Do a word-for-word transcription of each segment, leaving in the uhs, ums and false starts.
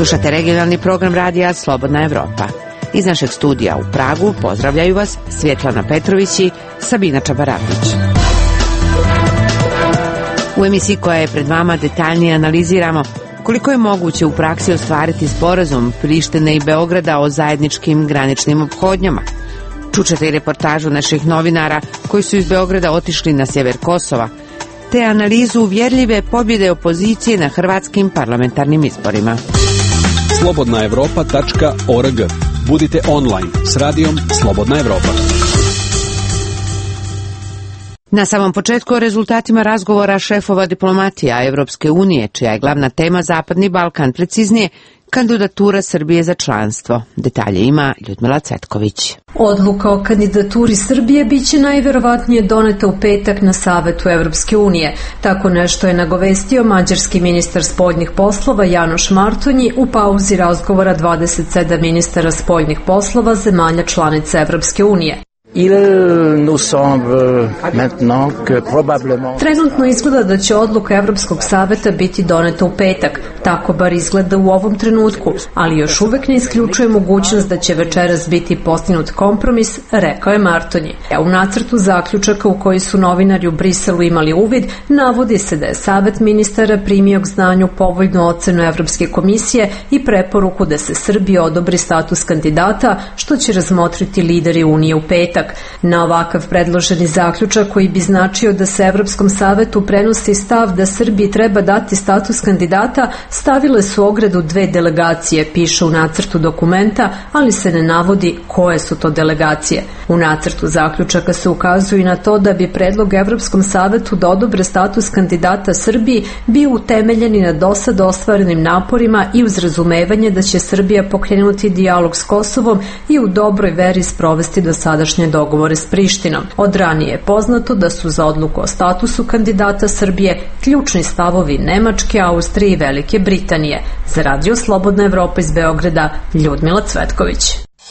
Slušate regionalni program radija Slobodna Evropa. Iz našeg studija u Pragu pozdravljaju vas Svjetlana Petrović i Sabina Čabarapić. U emisiji koja je pred vama detaljnije analiziramo koliko je moguće u praksi ostvariti sporazum Prištine i Beograda o zajedničkim graničnim ophodnjama. Čućete i reportažu naših novinara koji su iz Beograda otišli na sjever Kosova, te analizu uvjerljive pobjede opozicije na hrvatskim parlamentarnim izborima. slobodna evropa tačka org. Budite online s radijom Slobodna Evropa. Na samom početku o rezultatima razgovora šefova diplomatija Evropske unije, čija je glavna tema Zapadni Balkan, preciznije kandidatura Srbije za članstvo. Detalje ima Ljudmila Cvetković. Odluka o kandidaturi Srbije biće najverovatnije doneta u petak na Savetu Evropske unije. Tako nešto je nagovestio mađarski ministar spoljnih poslova Janoš Martonji u pauzi razgovora dvadeset sedam ministara spoljnih poslova zemalja članica Evropske unije. Trenutno izgleda da će odluka Evropskog saveta biti doneta u petak, tako bar izgleda u ovom trenutku, ali još uvek ne isključuje mogućnost da će večeras biti postignut kompromis, rekao je Martonji. A u nacrtu zaključaka u koji su novinari u Briselu imali uvid, navodi se da je Savet ministara primio k znanju povoljnu ocenu Evropske komisije i preporuku da se Srbiji odobri status kandidata, što će razmotriti lideri Unije u petak. Na ovakav predloženi zaključak, koji bi značio da se Evropskom savetu prenosi stav da Srbiji treba dati status kandidata, stavile su ogradu dve delegacije, piše u nacrtu dokumenta, ali se ne navodi koje su to delegacije. U nacrtu zaključaka se ukazuje na to da bi predlog Evropskom savetu da odobre status kandidata Srbiji bio utemeljen na dosad ostvarenim naporima i uz razumevanje da će Srbija pokrenuti dijalog s Kosovom i u dobroj veri sprovesti dosadašnje dogovore s Prištinom. Od ranije je poznato da su za odluku o statusu kandidata Srbije ključni stavovi Nemačke, Austrije i Velike Britanije. Za Radio Slobodna Evropa iz Beograda, Ljudmila Cvetković.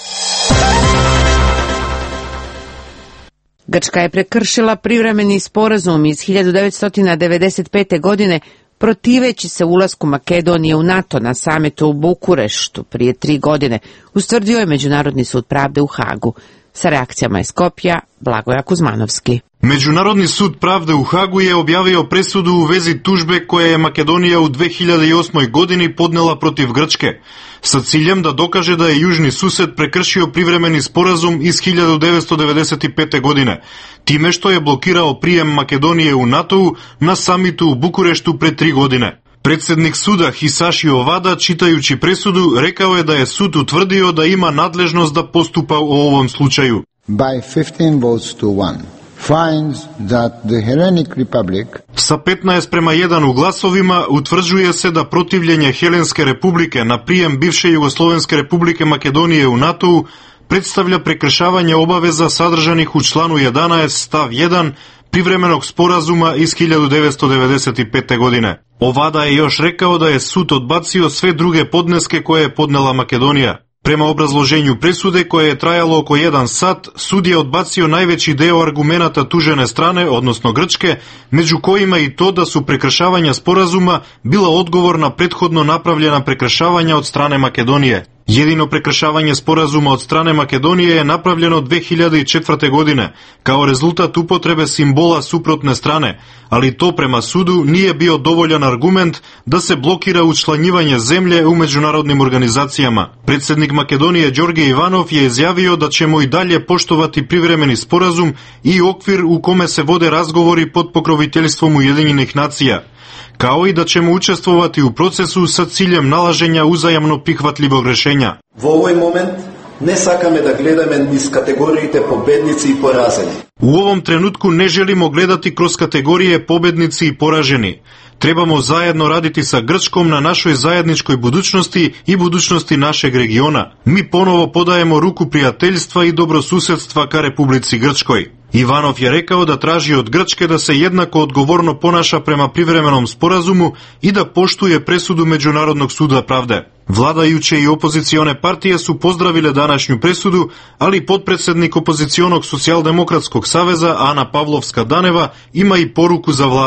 Grčka je prekršila privremeni sporazum iz hiljadu devetsto devedeset pete. godine protiveći se ulasku Makedonije u NATO na samitu u Bukureštu prije tri godine, ustvrdio je Međunarodni sud pravde u Hagu. Sa reakcijama iz Skopja, Blagoja Kuzmanovski. Međunarodni sud pravde u Hagu je objavio presudu u vezi tužbe koje je Makedonija u dve hiljade osmoj. godini podnela protiv Grčke, sa ciljem da dokaže da je južni sused prekršio privremeni sporazum iz hiljadu devetsto devedeset pete. godine, time što je blokirao prijem Makedonije u NATO-u na samitu u Bukureštu pre tri godine. Predsjednik suda Hisashi Ovada, čitajući presudu, rekao je da je sud utvrdio da ima nadležnost da postupa u ovom slučaju. By fifteen votes to one finds that the Hellenic Republic Sa petnaest prema jedan u glasovima utvrđuje se da protivljenje Helenske republike na prijem bivše Jugoslovenske republike Makedonije u NATO-u predstavlja prekršavanje obaveza sadržanih u članu jedanaest stav jedan privremenog sporazuma iz hiljadu devetsto devedeset pete. godine. Ovada je još rekao da je sud odbacio sve druge podneske koje je podnela Makedonija. Prema obrazloženju presude, koje je trajalo oko jedan sat, sud je odbacio najveći deo argumenata tužene strane, odnosno Grčke, među kojima i to da su prekršavanja sporazuma bila odgovor na prethodno napravljena prekršavanja od strane Makedonije. Jedino prekršavanje sporazuma od strane Makedonije je napravljeno dve hiljade četvrte. godine, kao rezultat upotrebe simbola suprotne strane, ali to prema sudu nije bio dovoljan argument da se blokira učlanjivanje zemlje u međunarodnim organizacijama. Predsjednik Makedonije Đorđe Ivanov je izjavio da ćemo i dalje poštovati privremeni sporazum i okvir u kome se vode razgovori pod pokroviteljstvom Ujedinjenih nacija, kao i da ćemo učestvovati u procesu sa ciljem nalaženja uzajamno prihvatljivog rešenja. U ovoj moment ne sakame da gledаме iz kategorijite pobednici i poraženi. U ovom trenutku ne želimo gledati kroz kategorije pobednici i poraženi. Trebamo zajedno raditi sa Grčkom na našoj zajedničkoj budućnosti i budućnosti našeg regiona. Mi ponovo podajemo ruku prijateljstva i dobrosusedstva ka Republici Grčkoj. Ivanov je rekao da traži od Grčke da se jednako odgovorno ponaša prema privremenom sporazumu i da poštuje presudu Međunarodnog suda pravde. Vladajuće i opozicione partije su pozdravile današnju presudu, ali potpredsjednik opozicionog socijaldemokratskog saveza Ana Pavlovska Daneva ima i poruku za vladu.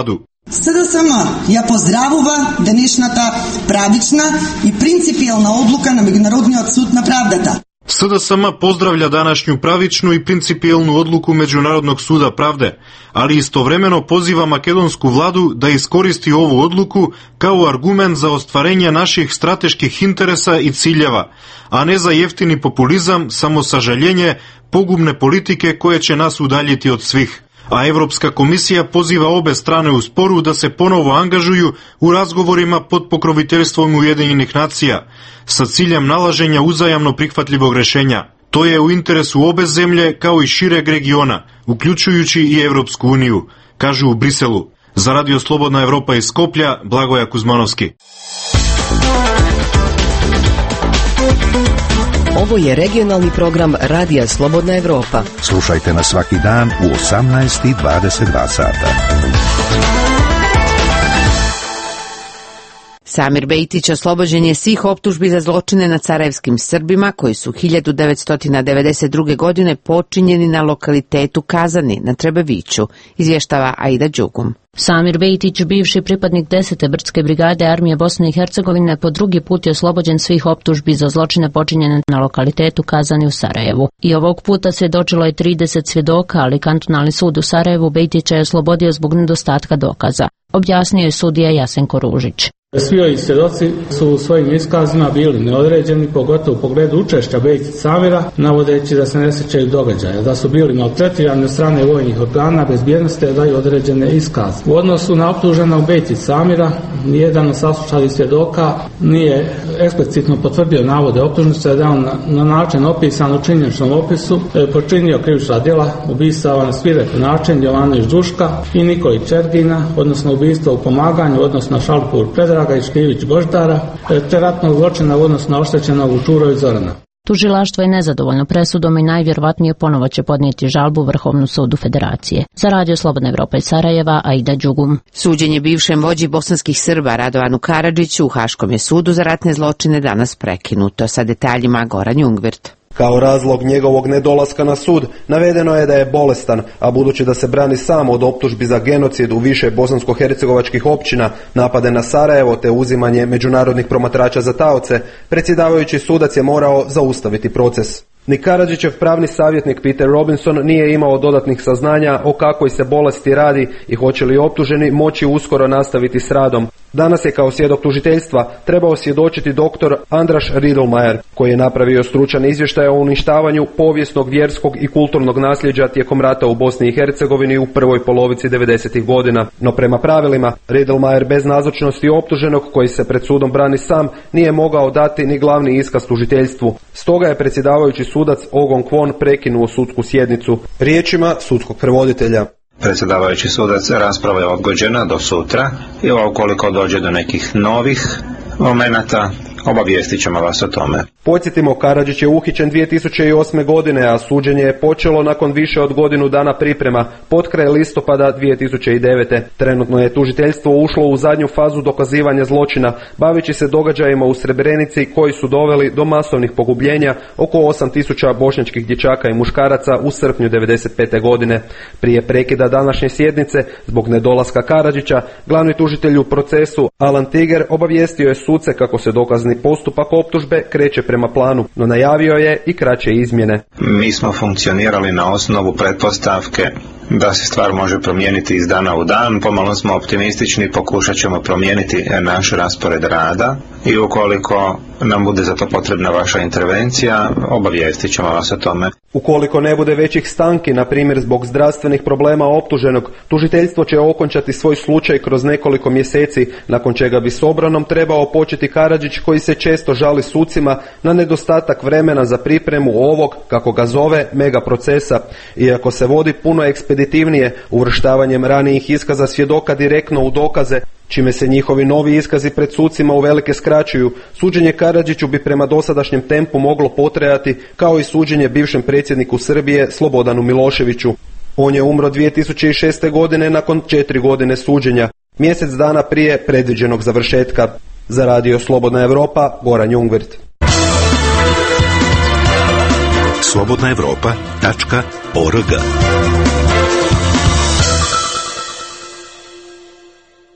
С Д С М ја поздравува денешната правична и принципијална одлука на Меѓународниот суд на правдата. С Д С М поздравља данашњу правичну и принципијалну одлуку Меđunarodnog суда правде, али истовремено позива македонску владу да искористи ову одлуку као аргумент за остварење наших стратешких интереса и циљева, а не за јефтини популизам, самосажалјење, погубне политике које ќе нас удалјити од свих. А Европска комисија позива обе стране у спору да се поново ангажују у разговорима под покровителством Уединених нација, со ciljem налажења узајамно прихватливог решења. Тоа е у интересу обе земље, као и ширeg региона, уклучујучи и Европску унију, кажу у Бриселу. За Радио Слободна Европа из Скопља, Благоја Кузмановски. Ovo je regionalni program Radija Slobodna Evropa. Slušajte nas svaki dan u osamnaest i dvadeset dva sata. Samir Bejtić oslobođen je svih optužbi za zločine nad sarajevskim Srbima koji su hiljadu devetsto devedeset druge. godine počinjeni na lokalitetu Kazani na Trebeviću, izvještava Aida Đugum. Samir Bejtić, bivši pripadnik desete brdske brigade armije Bosne i Hercegovine, po drugi put je oslobođen svih optužbi za zločine počinjene na lokalitetu Kazani u Sarajevu. I ovog puta svjedočilo je trideset svjedoka, ali kantonalni sud u Sarajevu Bejtića je oslobodio zbog nedostatka dokaza, objasnio je sudija Jasenko Ružić. Svi ovi svjedoci su u svojim iskazima bili neodređeni, pogotovo u pogledu učešća Bejtić Samira, navodeći da se ne sjećaju događaja, da su bili maltretirani od strane vojnih organa bezbjednosti da daju određene iskaze. U odnosu na optuženog Bejtić Samira, nijedan od saslušanih svjedoka nije eksplicitno potvrdio navode optužnice da on na, na način opisan u činjeničnom opisu e, počinio krivična djela ubistava na svirep način Jovanović Duška i Nikolić Čergina, odnosno ubistva u pomaganju, odnosno Šalpur Predraga i Škrivić Boždara, te ratnog zločina u odnosu na oštećenog u Čurovi Zorana. Tužilaštvo je nezadovoljno presudom i najvjerovatnije ponovo će podnijeti žalbu Vrhovnom sudu Federacije. Za Radio Slobodna Evropa iz Sarajeva, Aida Đugum. Suđenje bivšem vođi bosanskih Srba Radovanu Karadžiću u Haškom je sudu za ratne zločine danas prekinuto. Sa detaljima Goran Jungvirt. Kao razlog njegovog nedolaska na sud navedeno je da je bolestan, a budući da se brani sam od optužbi za genocid u više bosansko-hercegovačkih općina, napade na Sarajevo te uzimanje međunarodnih promatrača za taoce, predsjedavajući sudac je morao zaustaviti proces. Ni Karadžićev pravni savjetnik Peter Robinson nije imao dodatnih saznanja o kakvoj se bolesti radi i hoće li optuženi moći uskoro nastaviti s radom. Danas je kao svjedok tužiteljstva trebao svjedočiti doktor Andraš Riedlmajer, koji je napravio stručan izvještaj o uništavanju povijesnog, vjerskog i kulturnog nasljeđa tijekom rata u Bosni i Hercegovini u prvoj polovici devedesetih godina. No prema pravilima, Riedlmajer bez nazočnosti optuženog koji se pred sudom brani sam nije mogao dati ni glavni iskaz tužiteljstvu. Stoga je predsjedavajući sudac Ogon Kwon prekinuo sudsku sjednicu. Riječima sudskog prevoditelja. Predsjedavajući sudac, rasprava je odgođena do sutra i ukoliko dođe do nekih novih momenata, obavijestit ćemo vas o tome. Podsjetimo, Karadžić je uhićen dvije tisuće osme. godine, a suđenje je počelo nakon više od godinu dana priprema, potkraj listopada dvije tisuće devete. Trenutno je tužiteljstvo ušlo u zadnju fazu dokazivanja zločina, baveći se događajima u Srebrenici koji su doveli do masovnih pogubljenja oko osam tisuća bošnjačkih dječaka i muškaraca u srpnju devedeset pete. godine. Prije prekida današnje sjednice, zbog nedolaska Karadžića, glavni tužitelj u procesu Alan Tiger obavijestio je suce kako se dokazni postupak optužbe kreće prema planu, no najavio je i kraće izmjene. Mi smo funkcionirali na osnovu pretpostavke da se stvar može promijeniti iz dana u dan. Pomalo smo optimistični, pokušat ćemo promijeniti naš raspored rada i ukoliko nam bude za to potrebna vaša intervencija, obavijestit ćemo vas o tome. Ukoliko ne bude većih stanki, na primjer zbog zdravstvenih problema optuženog, tužiteljstvo će okončati svoj slučaj kroz nekoliko mjeseci, nakon čega bi s obranom trebao početi Karadžić, koji se često žali sucima na nedostatak vremena za pripremu ovog, kako ga zove, mega procesa, iako se vodi puno ekspeditivnije uvrštavanjem ranijih iskaza svjedoka direktno u dokaze, čime se njihovi novi iskazi pred sucima uvelike skraćuju. Suđenje Karadžiću bi prema dosadašnjem tempu moglo potrajati kao i suđenje bivšem predsjedniku Srbije Slobodanu Miloševiću. On je umro dvije tisuće šeste. godine nakon četiri godine suđenja, mjesec dana prije predviđenog završetka. Za Radio Slobodna Evropa, Goran Jungvirt. slobodna evropa tačka org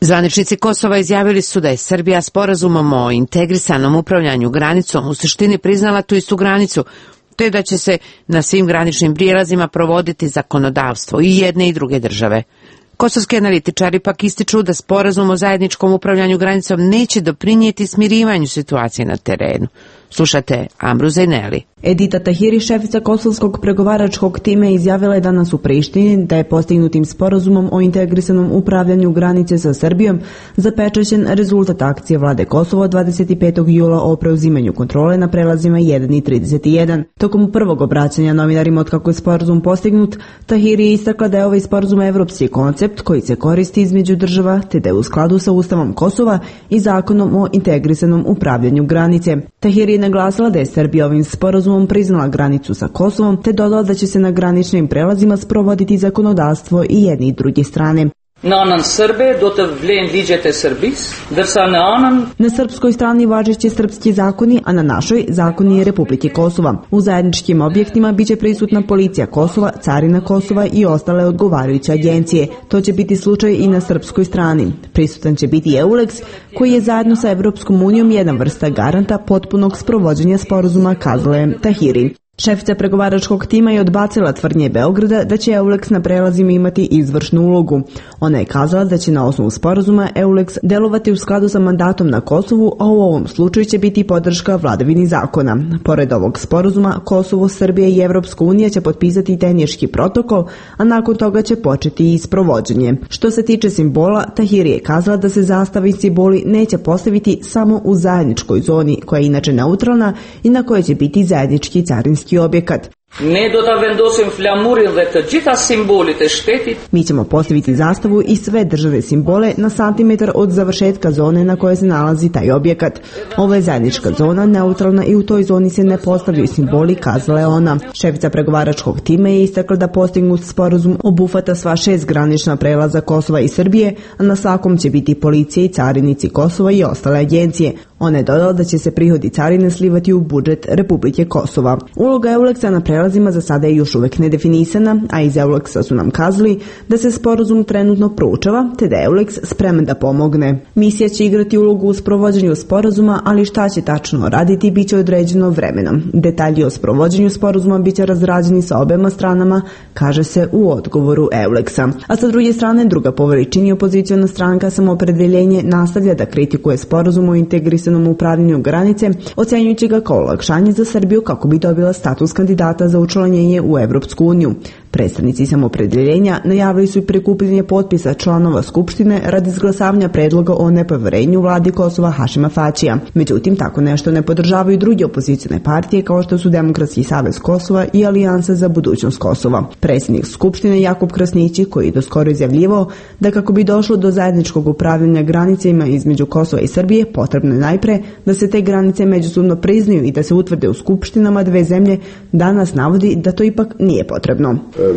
Zvaničnici Kosova izjavili su da je Srbija sporazumom o integrisanom upravljanju granicom u suštini priznala tu istu granicu, te da će se na svim graničnim prijelazima provoditi zakonodavstvo i jedne i druge države. Kosovski analitičari pak ističu da sporazum o zajedničkom upravljanju granicom neće doprinijeti smirivanju situacije na terenu. Slušate Amru Zajneli. Edita Tahiri, šefica kosovskog pregovaračkog tima, izjavila je danas u Prištini da je postignutim sporazumom o integrisanom upravljanju granice sa Srbijom zapečaćen rezultat akcije vlade Kosova dvadeset petog jula o preuzimanju kontrole na prelazima jedan i trideset jedan. Tokom prvog obraćanja novinarima otkako je sporazum postignut, Tahiri je istakla da je ovaj sporazum evropski koncept koji se koristi između država, te da je u skladu sa Ustavom Kosova i zakonom o integrisanom upravljanju granice. Tahiri je naglasila da je Srbija ovim sporazumom priznala granicu sa Kosovom, te dodala da će se na graničnim prelazima sprovoditi zakonodavstvo i jedne i druge strane. Në anën sërbe do të vlen ligjet e Serbisë, ndërsa në anën Na srpskoj strani važeći srpski zakoni, a na našoj zakoni Republike Kosova. U zajedničkim objektima biće prisutna policija Kosova, carina Kosova i ostale odgovarajuće agencije. To će biti slučaj i na srpskoj strani. Prisutan će biti EULEX, koji je zajedno sa Evropskom unijom jedna vrsta garanta potpunog sprovođenja sporazuma, kazala je Tahiri. Šefica pregovaračkog tima je odbacila tvrdnje Beograda da će EULEX na prelazima imati izvršnu ulogu. Ona je kazala da će na osnovu sporazuma EULEX delovati u skladu sa mandatom na Kosovu, a u ovom slučaju će biti podrška vladavini zakona. Pored ovog sporazuma, Kosovo, Srbija i Evropska unija će potpisati tehnički protokol, a nakon toga će početi i sprovođenje. Što se tiče simbola, Tahiri je kazala da se zastave i simboli neće postaviti samo u zajedničkoj zoni, koja je inače neutralna i na kojoj će biti zajednički carinski objekat. Ne do ta vendosim flamurin dhe të gjitha simbolit e shtetit. Mi ćemo postaviti zastavu i sve države simbole na santimetar od završetka zone na kojoj se nalazi taj objekat. Ovo je zajednička zona, neutralna i u toj zoni se ne postavljaju simboli, kazala je ona. Šefica pregovaračkog tima je istakla da postignut sporazum obuhvata sva šest granična prelaza Kosova i Srbije, a na svakom će biti policija i carinici Kosova i ostale agencije. Ona je dodala da će se prihodi carine slivati u budžet Republike Kosova. Uloga EULEX-a na prelazima za sada je još uvek nedefinisana, a iz EULEX-a su nam kazali da se sporazum trenutno proučava, te da je EULEX spreman da pomogne. Misija će igrati ulogu u sprovođenju sporazuma, ali šta će tačno raditi biće određeno vremenom. Detalji o sprovođenju sporazuma biće razrađeni sa obema stranama, kaže se u odgovoru EULEX-a. A sa druge strane, druga po veličini opoziciona stranka Samoopredeljenje nastavlja da kritikuje sporazum o integrisanom upravljanju granice, ocenjujući ga kao olakšanje za Srbiju kako bi dobila status kandidata za učlanjenje u Evropsku uniju. Predstavnici Samoopredeljenja najavili su i prikupljanje potpisa članova Skupštine radi izglasavanja predloga o nepoverenju vladi Kosova Hašima Tačija. Međutim, tako nešto ne podržavaju druge opozicione partije kao što su Demokratski savez Kosova i Alijansa za budućnost Kosova. Predsjednik Skupštine Jakub Krasnići, koji je doskoro izjavljivao da kako bi došlo do zajedničkog upravljanja granicama između Kosova i Srbije, potrebno je najpre da se te granice međusobno priznaju i da se utvrde u skupštinama dve zemlje, danas navodi da to ipak nije potrebno.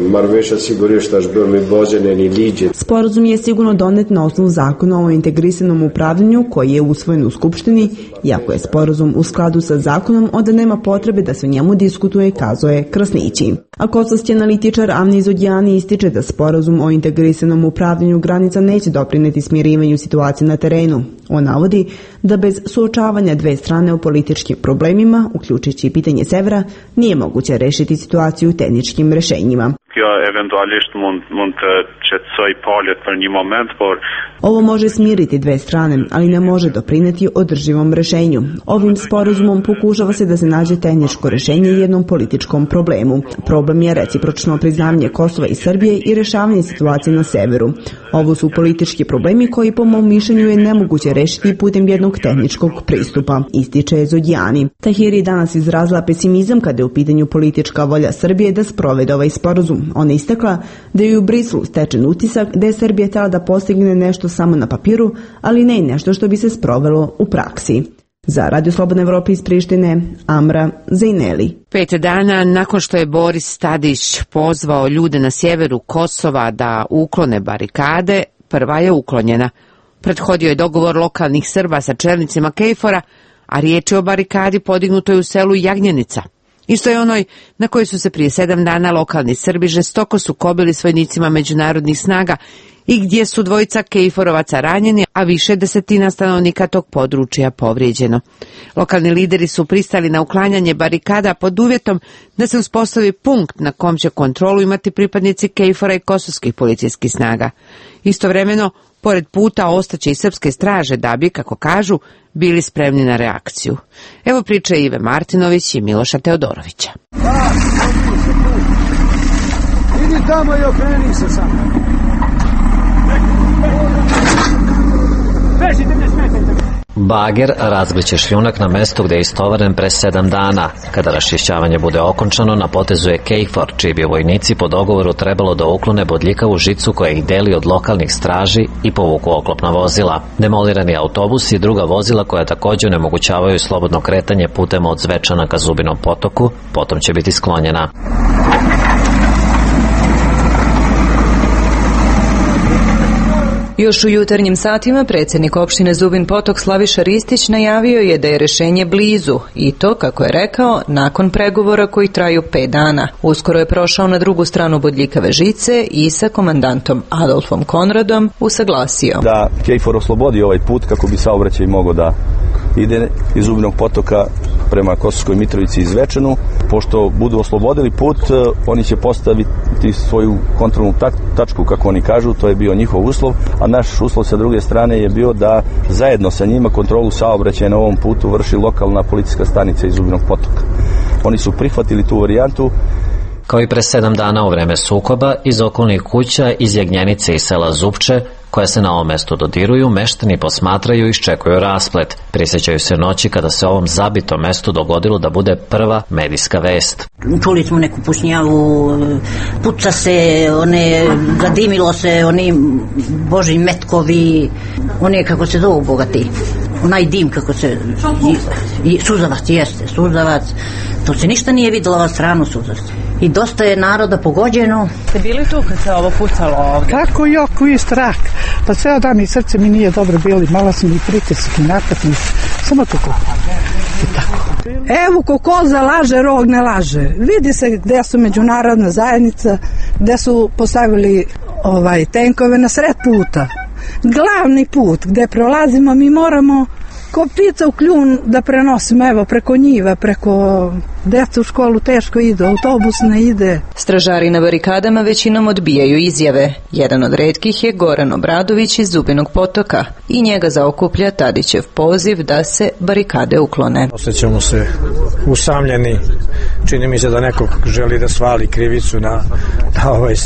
Sporazum je sigurno donet na osnovu zakona o integrisanom upravljanju koji je usvojen u Skupštini. Iako je sporazum u skladu sa zakonom, onda nema potrebe da se o njemu diskutuje, kazuje Krasnići. A kosovski analitičar Avni Zodjani ističe da sporazum o integrisanom upravljanju granica neće doprineti smirivanju situacije na terenu. On navodi da bez suočavanja dve strane o političkim problemima, uključujući pitanje severa, nije moguće rešiti situaciju tehničkim rešenjima. Ovo može smiriti dve strane, ali ne može doprineti održivom rešenju. Ovim sporazumom pokušava se da se nađe tehničko rešenje jednom političkom problemu. Problem je recipročno priznavanje Kosova i Srbije i rešavanje situacije na severu. Ovo su politički problemi koji po mom mišljenju je nemoguće rešiti putem jednog tehničkog pristupa, ističe Zodjani. Tahiri danas izrazila pesimizam kada je u pitanju politička volja Srbije da sprovede ovaj sporazum. Ona istakla da je u Briselu stečen utisak da je Srbija htjela da postigne nešto samo na papiru, ali ne i nešto što bi se sprovelo u praksi. Za Radio Slobodna Evropa iz Prištine, Amra Zajneli. Pet dana nakon što je Boris Tadić pozvao ljude na sjeveru Kosova da uklone barikade, prva je uklonjena. Prethodio je dogovor lokalnih Srba sa čelnicima Kejfora, a riječ je o barikadi podignutoj u selu Jagnjenica. Isto je onoj na kojoj su se prije sedam dana lokalni Srbi žestoko sukobili s vojnicima međunarodnih snaga i gdje su dvojica Kejforovaca ranjeni, a više desetina stanovnika tog područja povrijeđeno. Lokalni lideri su pristali na uklanjanje barikada pod uvjetom da se uspostavi punkt na kom će kontrolu imati pripadnici Kejfora i kosovskih policijskih snaga. Istovremeno, pored puta ostaće i srpske straže da bi, kako kažu, bili spremni na reakciju. Evo priče Ive Martinović i Miloša Teodorovića. Idi tamo i okreni se sam. Bežite, ne smetajte. Bager razgliće šljunak na mestu gdje je istovaren pre sedam dana. Kada raščišćavanje bude okončano, na potezu je Kejfor, čiji bi vojnici po dogovoru trebalo da uklone bodljikavu žicu koja ih deli od lokalnih straži i povuku oklopna vozila. Demolirani autobusi i druga vozila koja također onemogućavaju slobodno kretanje putem od Zvečana ka Zubinom potoku, potom će biti sklonjena. Još u jutarnjim satima predsjednik opštine Zubin Potok Slaviša Ristić najavio je da je rješenje blizu i to, kako je rekao, nakon pregovora koji traju pet dana. Uskoro je prošao na drugu stranu bodljikave žice i sa komandantom Adolfom Konradom usaglasio da Kejfor oslobodi ovaj put kako bi saobraćaj mogao da ide iz Zubinog Potoka prema Kosovskoj Mitrovici i Zvečanu. Pošto budu oslobodili put, oni će postaviti svoju kontrolnu tačku, kako oni kažu, to je bio njihov uslov, a naš uslov sa druge strane je bio da zajedno sa njima kontrolu saobraćaja na ovom putu vrši lokalna policijska stanica iz Zubinog Potoka. Oni su prihvatili tu varijantu. Kao i pre sedam dana u vreme sukoba, iz okolnih kuća, iz Jagnjenice i sela Zupče, koje se na ovom mestu dodiruju, meštani posmatraju i iščekuju rasplet. Prisjećaju se noći kada se ovom zabitom mestu dogodilo da bude prva medijska vest. Čuli smo neku pušnjavu, puca se, one, zadimilo se, oni boži metkovi, one kako se zovu bogati, onaj dim kako se, i, i suzavac jeste, suzavac, to se ništa nije vidjelo na stranu suzavac. I dosta je naroda pogođeno. Ste bili tu kad se ovo pucalo ovdje? Kako joku i strah. Pa ceo dan i srce mi nije dobro bili. Mala sam i pritisak i napad. Samo tako. I tako. Evo ko koza laže, rog ne laže. Vidi se gde su međunarodna zajednica, gde su postavili ovaj tenkove na sred puta. Glavni put gde prolazimo mi moramo ko ptica u kljun da prenosimo, evo, preko njiva, preko deca u školu teško ide, autobus ne ide. Stražari na barikadama većinom odbijaju izjave. Jedan od retkih je Goran Obradović iz Zubinog Potoka i njega zaokuplja Tadićev poziv da se barikade uklone. Osjećamo se usamljeni, čini mi se da neko želi da svali krivicu na, na ovaj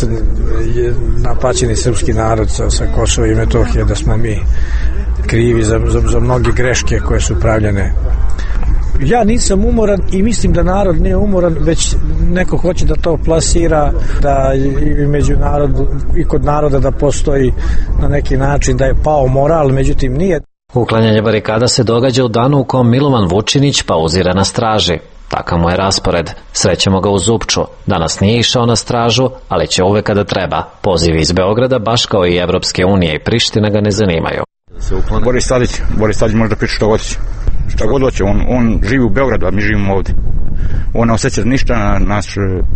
napaćeni srpski narod sa, sa Kosova i Metohije, da smo mi krivi za, za, za mnoge greške koje su pravljene. Ja nisam umoran i mislim da narod nije umoran, već neko hoće da to plasira, da i među narodu, i kod naroda da postoji na neki način da je pao moral, međutim nije. Uklanjanje barikada se događa u danu u kom Milovan Vučinić pauzira na straži. Takav mu je raspored. Srećemo ga u Zupču. Danas nije išao na stražu, ali će uvek kada treba. Pozivi iz Beograda, baš kao i Evropske unije i Priština, ga ne zanimaju. Boris Tadić, Boris Tadić može da priča što god hoće. Šta god hoće, on, on živi u Beogradu, a mi živimo ovdje. On ne osjeća ništa na naš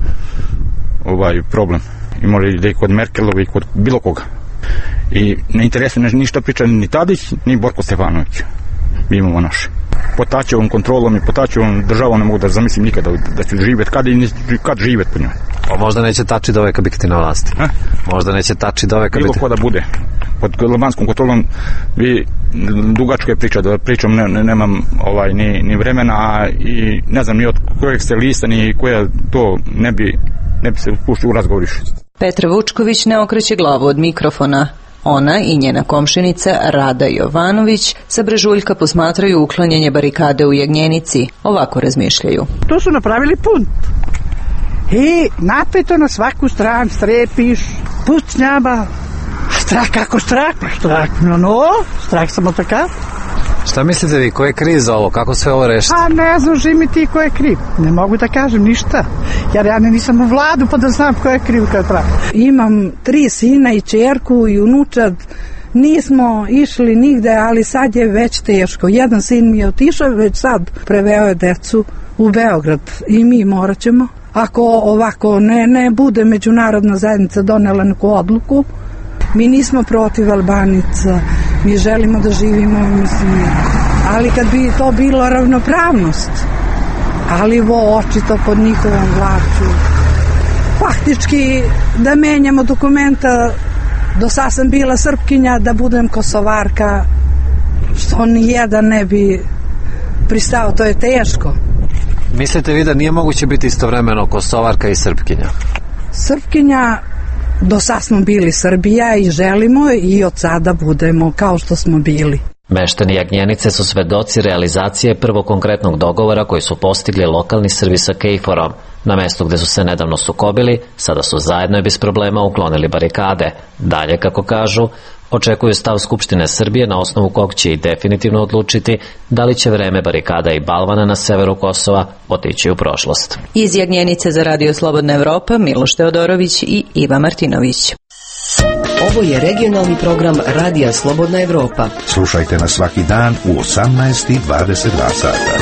ovaj problem. I može da i kod Merkelova i kod bilo koga. I ne interesuje ništa priča ni Tadić, ni Borko Stefanović. Mi imamo naše. Potačevom kontrolom i potačevom državom ne mogu da zamislim nikada da će živjeti kad i kad živjeti po njoj. Pa možda neće tači da ove kad biti na vlasti. A? Možda neće tači da ove kad biti. Bilo ko da bude. Pod albanskom kontrolom vi dugačka je priča, da pričam ne, ne, nemam ovaj, ni, ni vremena i ne znam ni od kojeg ste lista ni koja to ne bi, ne bi se upuštio u razgovor više. Petra Vučković ne okreće glavu od mikrofona. Ona i njena komšinica Rada Jovanović sa brežuljka posmatraju uklanjanje barikade u Jagnjenici. Ovako razmišljaju. To su napravili punt. I napeto na svaku stranu, strepiš, pucnjaba. Strah kako strah? Strah, no, no, strah samo takav. Šta mislite vi, ko je kriv za ovo? Kako se ovo rešiti? Pa ne znam, živ mi ti ko je kriv. Ne mogu da kažem ništa. Jer ja ne nisam u vladu pa da znam ko je kriv kad pravi. Imam tri sina i čerku i unučad. Nismo išli nigde, ali sad je već teško. Jedan sin mi je otišao, već sad preveo je decu u Beograd. I mi morat ćemo. Ako ovako ne, ne bude međunarodna zajednica donela neku odluku, Mi nismo protiv Albanica, mi želimo da živimo, mislim, ali kad bi to bilo ravnopravnost, ali vo očito pod njihovom vlašću. Faktički da menjamo dokumenta, do sad sam bila Srpkinja, da budem Kosovarka, što nijedan ne bi pristao, to je teško. Mislite vi da nije moguće biti istovremeno Kosovarka i Srpkinja? Srpkinja, do sad smo bili Srbija i želimo i od sada budemo kao što smo bili. Meštani Jagnjenice su svedoci realizacije prvog konkretnog dogovora koji su postigli lokalni Srbi sa Kejforom. Na mestu gde su se nedavno sukobili, sada su zajedno i bez problema uklonili barikade. Dalje, kako kažu, očekuju stav Skupštine Srbije na osnovu kog će i definitivno odlučiti da li će vreme barikada i balvana na severu Kosova otići u prošlost. Iz Jagnjenice za Radio Slobodna Evropa, Miloš Teodorović i Iva Martinović. Ovo je regionalni program Radija Slobodna Evropa. Slušajte nas svaki dan u osamnaest i dvadeset dva sata.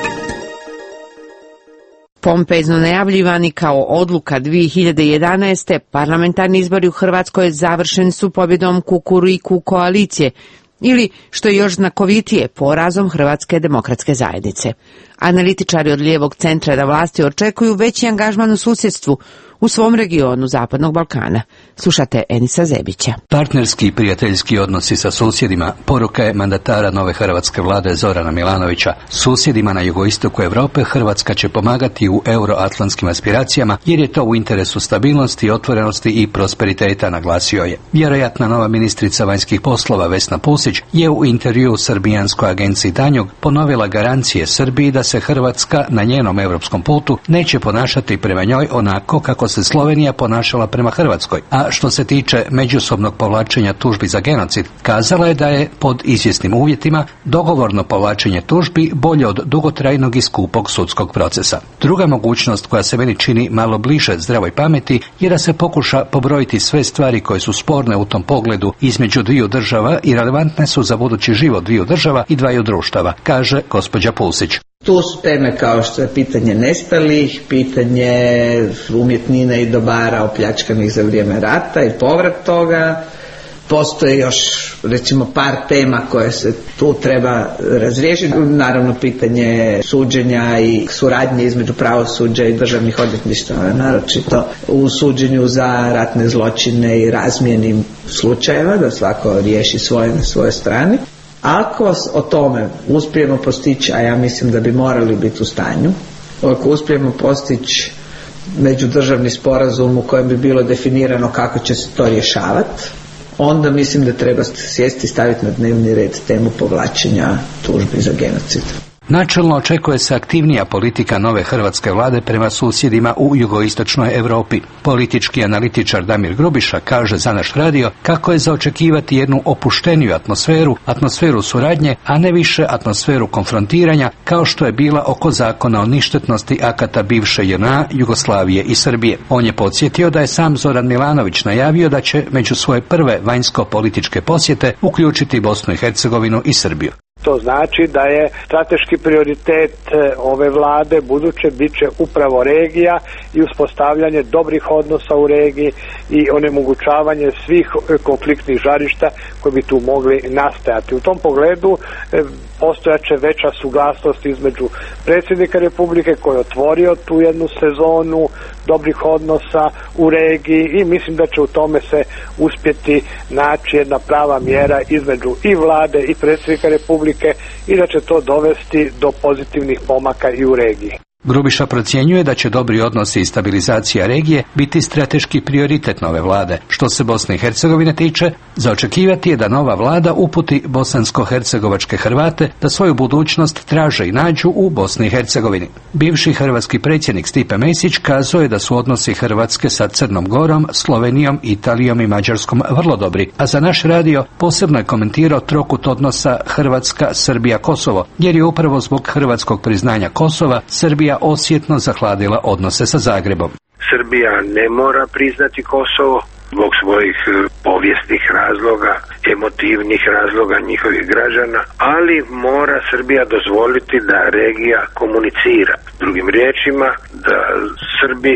Pompezno najavljivani kao odluka dvije hiljade jedanaeste. parlamentarni izbori u Hrvatskoj završeni su pobjedom Kukuriku koalicije, ili, što je još znakovitije, porazom Hrvatske demokratske zajednice. Analitičari od lijevog centra da vlasti očekuju veći angažman u susjedstvu, u svom regionu Zapadnog Balkana. Slušate Enisa Zebića. Partnerski i prijateljski odnosi sa susjedima poruka je mandatara nove hrvatske vlade Zorana Milanovića. Susjedima na jugoistoku Europe Hrvatska će pomagati u euroatlantskim aspiracijama jer je to u interesu stabilnosti, otvorenosti i prosperiteta, naglasio je. Vjerojatna nova ministrica vanjskih poslova Vesna Pusić je u intervjuu srbijanskoj agenciji Tanjug ponovila garancije Srbiji da se Hrvatska na njenom europskom putu neće ponašati prema njoj onako kako se Slovenija ponašala prema Hrvatskoj. A što se tiče međusobnog povlačenja tužbi za genocid, kazala je da je pod izvjesnim uvjetima dogovorno povlačenje tužbi bolje od dugotrajnog i skupog sudskog procesa. Druga mogućnost koja se meni čini malo bliže zdravoj pameti je da se pokuša pobrojiti sve stvari koje su sporne u tom pogledu između dviju država i relevantne su za budući život dviju država i dvaju društava, kaže gospođa Pusić. Tu su teme kao što je pitanje nestalih, pitanje umjetnina i dobara opljačkanih za vrijeme rata i povrat toga. Postoje još, recimo, par tema koje se tu treba razriješiti. Naravno, pitanje suđenja i suradnje između pravosuđa i državnih odvjetništava, naročito u suđenju za ratne zločine i razmjeni slučajeva, da svako riješi svoje na svojoj strani. Ako o tome uspijemo postići, a ja mislim da bi morali biti u stanju, ako uspijemo postići međudržavni sporazum u kojem bi bilo definirano kako će se to rješavati, onda mislim da treba sjesti i staviti na dnevni red temu povlačenja tužbi za genocid. Načelno očekuje se aktivnija politika nove hrvatske vlade prema susjedima u jugoistočnoj Europi. Politički analitičar Damir Grubiša kaže za naš radio kako je za očekivati jednu opušteniju atmosferu, atmosferu suradnje, a ne više atmosferu konfrontiranja kao što je bila oko zakona o ništetnosti akata bivše J N A, Jugoslavije i Srbije. On je podsjetio da je sam Zoran Milanović najavio da će među svoje prve vanjsko-političke posjete uključiti Bosnu i Hercegovinu i Srbiju. To znači da je strateški prioritet ove vlade buduće bit će upravo regija i uspostavljanje dobrih odnosa u regiji i onemogućavanje svih konfliktnih žarišta koji bi tu mogli nastajati. U tom pogledu postojaće veća suglasnost između predsjednika Republike koji je otvorio tu jednu sezonu dobrih odnosa u regiji i mislim da će u tome se uspjeti naći jedna prava mjera između i vlade i predsjednika Republike i da će to dovesti do pozitivnih pomaka i u regiji. Grubiša procjenjuje da će dobri odnosi i stabilizacija regije biti strateški prioritet nove vlade. Što se Bosne i Hercegovine tiče, za očekivati je da nova vlada uputi bosansko-hercegovačke Hrvate da svoju budućnost traže i nađu u Bosni i Hercegovini. Bivši hrvatski predsjednik Stipe Mesić kazao je da su odnosi Hrvatske sa Crnom Gorom, Slovenijom, Italijom i Mađarskom vrlo dobri, a za naš radio posebno je komentirao trokut odnosa Hrvatska, Srbija, Kosovo, jer je upravo zbog hrvatskog priznanja Kosova Srbija osjetno zahladila odnose sa Zagrebom. Srbija ne mora priznati Kosovo zbog svojih povijesnih razloga, emotivnih razloga njihovih građana, ali mora Srbija dozvoliti da regija komunicira. Drugim riječima, da Srbi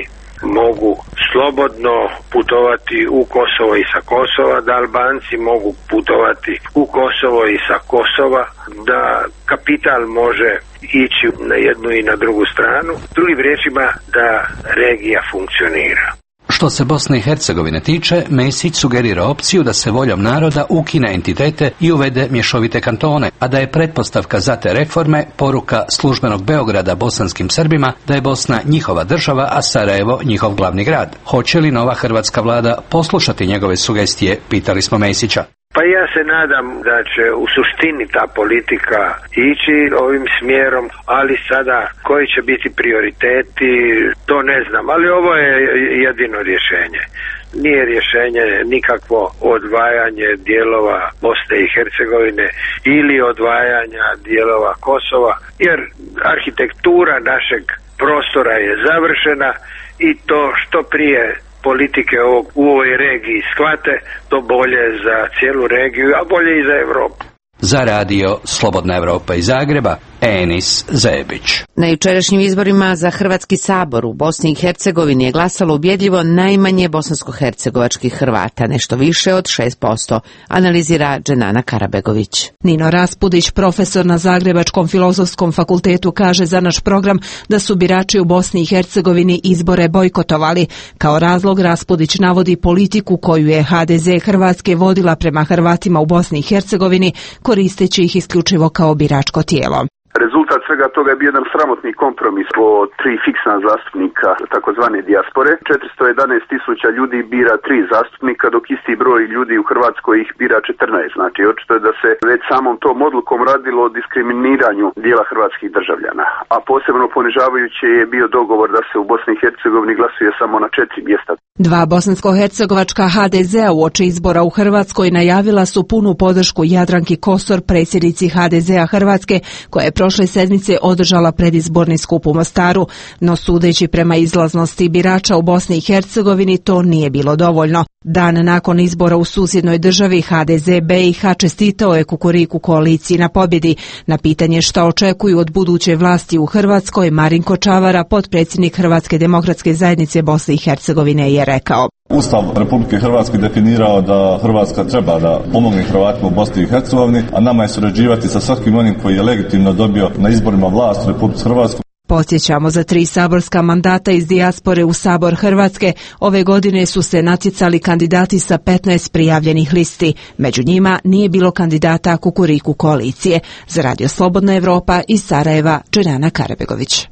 mogu slobodno putovati u Kosovo i sa Kosova, da Albanci mogu putovati u Kosovo i sa Kosova, da kapital može ići na jednu i na drugu stranu. Drugim riječima, da regija funkcionira. Što se Bosne i Hercegovine tiče, Mesić sugerira opciju da se voljom naroda ukine entitete i uvede mješovite kantone, a da je pretpostavka za te reforme poruka službenog Beograda bosanskim Srbima da je Bosna njihova država, a Sarajevo njihov glavni grad. Hoće li nova hrvatska vlada poslušati njegove sugestije, pitali smo Mesića. Pa ja se nadam da će u suštini ta politika ići ovim smjerom, ali sada koji će biti prioriteti, to ne znam, ali ovo je jedino rješenje. Nije rješenje nikakvo odvajanje dijelova Bosne i Hercegovine ili odvajanja dijelova Kosova, jer arhitektura našeg prostora je završena i to što prije politike ovog, u ovoj regiji shvate, to bolje za cijelu regiju, a bolje i za Europu. Za radio Slobodna Evropa iz Zagreba, Enis Zebić. Na jučerašnjim izborima za Hrvatski sabor u Bosni i Hercegovini je glasalo ubjedljivo najmanje bosansko-hercegovačkih Hrvata, nešto više od šest posto, analizira Dženana Karabegović. Nino Raspudić, profesor na Zagrebačkom filozofskom fakultetu, kaže za naš program da su birači u Bosni i Hercegovini izbore bojkotovali. Kao razlog Raspudić navodi politiku koju je ha de ze Hrvatske vodila prema Hrvatima u Bosni i Hercegovini, koristeći ih isključivo kao biračko tijelo. Rezultat svega toga je bio jedan sramotni kompromis po tri fiksna zastupnika takozvane dijaspore. četiristo jedanaest tisuća ljudi bira tri zastupnika, dok isti broj ljudi u Hrvatskoj ih bira četrnaest. Znači, očito je da se već samom tom odlukom radilo o diskriminiranju dijela hrvatskih državljana. A posebno ponižavajuće je bio dogovor da se u Bosni i Hercegovini glasuje samo na četiri mjesta. Dva bosansko-hercegovačka ha de ze uoči izbora u Hrvatskoj najavila su punu podršku Jadranki Kosor, predsjednici ha de ze Hrvatske, koja je prošle sedmice održala predizborni skup u Mostaru, no sudeći prema izlaznosti birača u Bosni i Hercegovini to nije bilo dovoljno. Dan nakon izbora u susjednoj državi ha de ze be i ha čestitao je Kukuriku koaliciji na pobjedi. Na pitanje šta očekuju od buduće vlasti u Hrvatskoj, Marinko Čavara, potpredsjednik Hrvatske demokratske zajednice Bosne i Hercegovine, je rekao: Ustav Republike Hrvatske definirao da Hrvatska treba da pomogne Hrvatima u Bosni i Hercegovini, a nama je surađivati sa svakim onim koji je legitimno dobio na izborima vlast u Republici Hrvatskoj. Podsjećamo, za tri saborska mandata iz dijaspore u Sabor Hrvatske ove godine su se natjecali kandidati sa petnaest prijavljenih listi. Među njima nije bilo kandidata Kukuriku koalicije. Za radio Slobodna Evropa iz Sarajeva, Dženana Karabegović.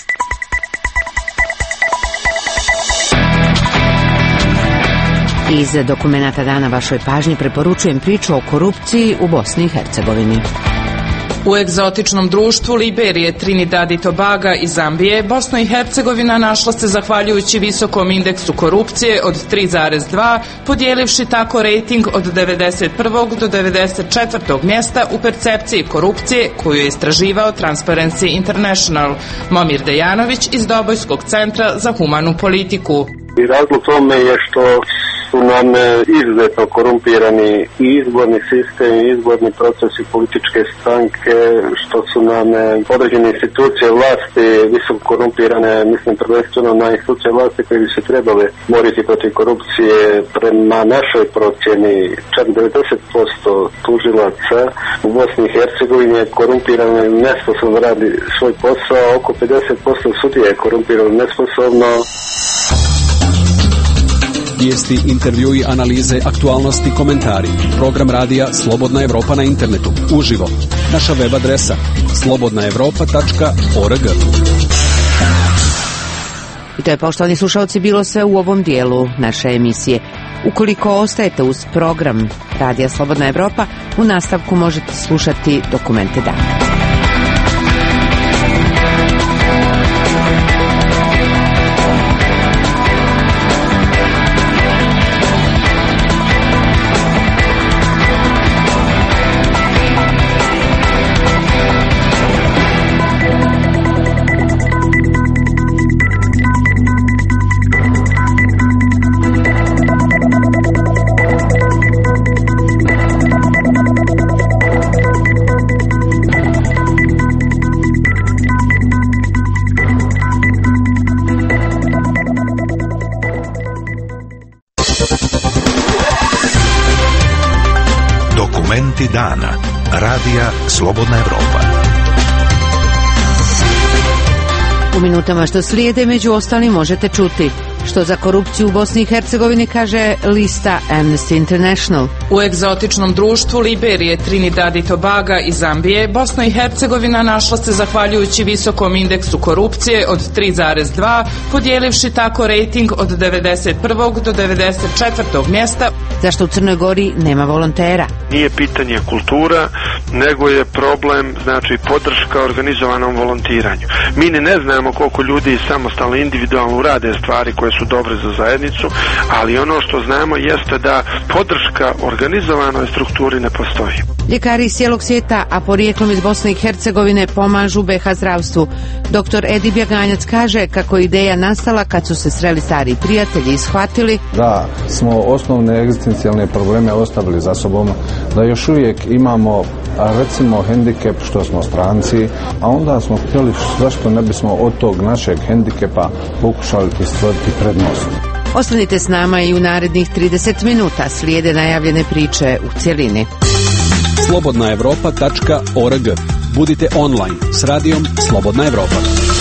Iz dokumenata dana vašoj pažnji preporučujem priču o korupciji u Bosni i Hercegovini. U egzotičnom društvu Liberije, Trinidad i Tobaga i Zambije, Bosna i Hercegovina našla se zahvaljujući visokom indeksu korupcije od tri zarez dva, podijelivši tako rejting od devedeset prvog do devedeset četvrtog mjesta u percepciji korupcije koju je istraživao Transparency International. Momir Dejanović iz Dobojskog centra za humanu politiku. I razlog tome je što su nam izuzetno korumpirani i izborni sistem, i izborni procesi političke stranke, što su nam određene institucije vlasti visoko korumpirane, mislim prvenstveno na institucije vlasti koje bi se trebale boriti protiv korupcije. Prema našoj procjeni čak devedeset posto tužilaca u Bosni i Hercegovini je korumpirano i nesposobno radi svoj posao, oko pedeset posto sudija je korumpirano nesposobno. Vijesti, intervjui, analize, aktualnosti, komentari. Program radija Slobodna Evropa na internetu. Uživo. Naša web adresa slobodna evropa tačka org. I to je, poštovani slušalci, bilo sve u ovom dijelu naše emisije. Ukoliko ostajete uz program radija Slobodna Evropa, u nastavku možete slušati dokumente dana. Dokumenti dana. Radija Slobodna Evropa. U minutama što slijede među ostalim možete čuti što za korupciju u Bosni i Hercegovini kaže lista Amnesty International. U egzotičnom društvu Liberije, Trinidad i Tobaga i Zambije, Bosna i Hercegovina našla se zahvaljujući visokom indeksu korupcije od tri zarez dva, podijelivši tako rejting od devedeset prvog do devedeset četvrtog mjesta. Zašto u Crnoj Gori nema volontera? Nije pitanje kultura, nego je problem, znači, podrška organizovanom volontiranju. Mi ni ne znamo koliko ljudi samostalno, individualno rade stvari koje su dobre za zajednicu, ali ono što znamo jeste da podrška organizovanoj strukturi ne postoji. Ljekari iz cijelog svijeta, a porijeklom iz Bosne i Hercegovine, pomažu be ha zdravstvu. Doktor Edi Bjaganjac kaže kako je ideja nastala kad su se sreli stari prijatelji i shvatili da smo osnovne egzistencijalne probleme ostavili za sobom, da još uvijek imamo, recimo, hendikep što smo stranci, a onda smo htjeli zašto ne bismo od tog našeg hendikepa pokušali stvoriti prednost. Ostanite s nama i u narednih trideset minuta slijede najavljene priče u cjelini. slobodna evropa tačka org. Budite online s radijom Slobodna Evropa.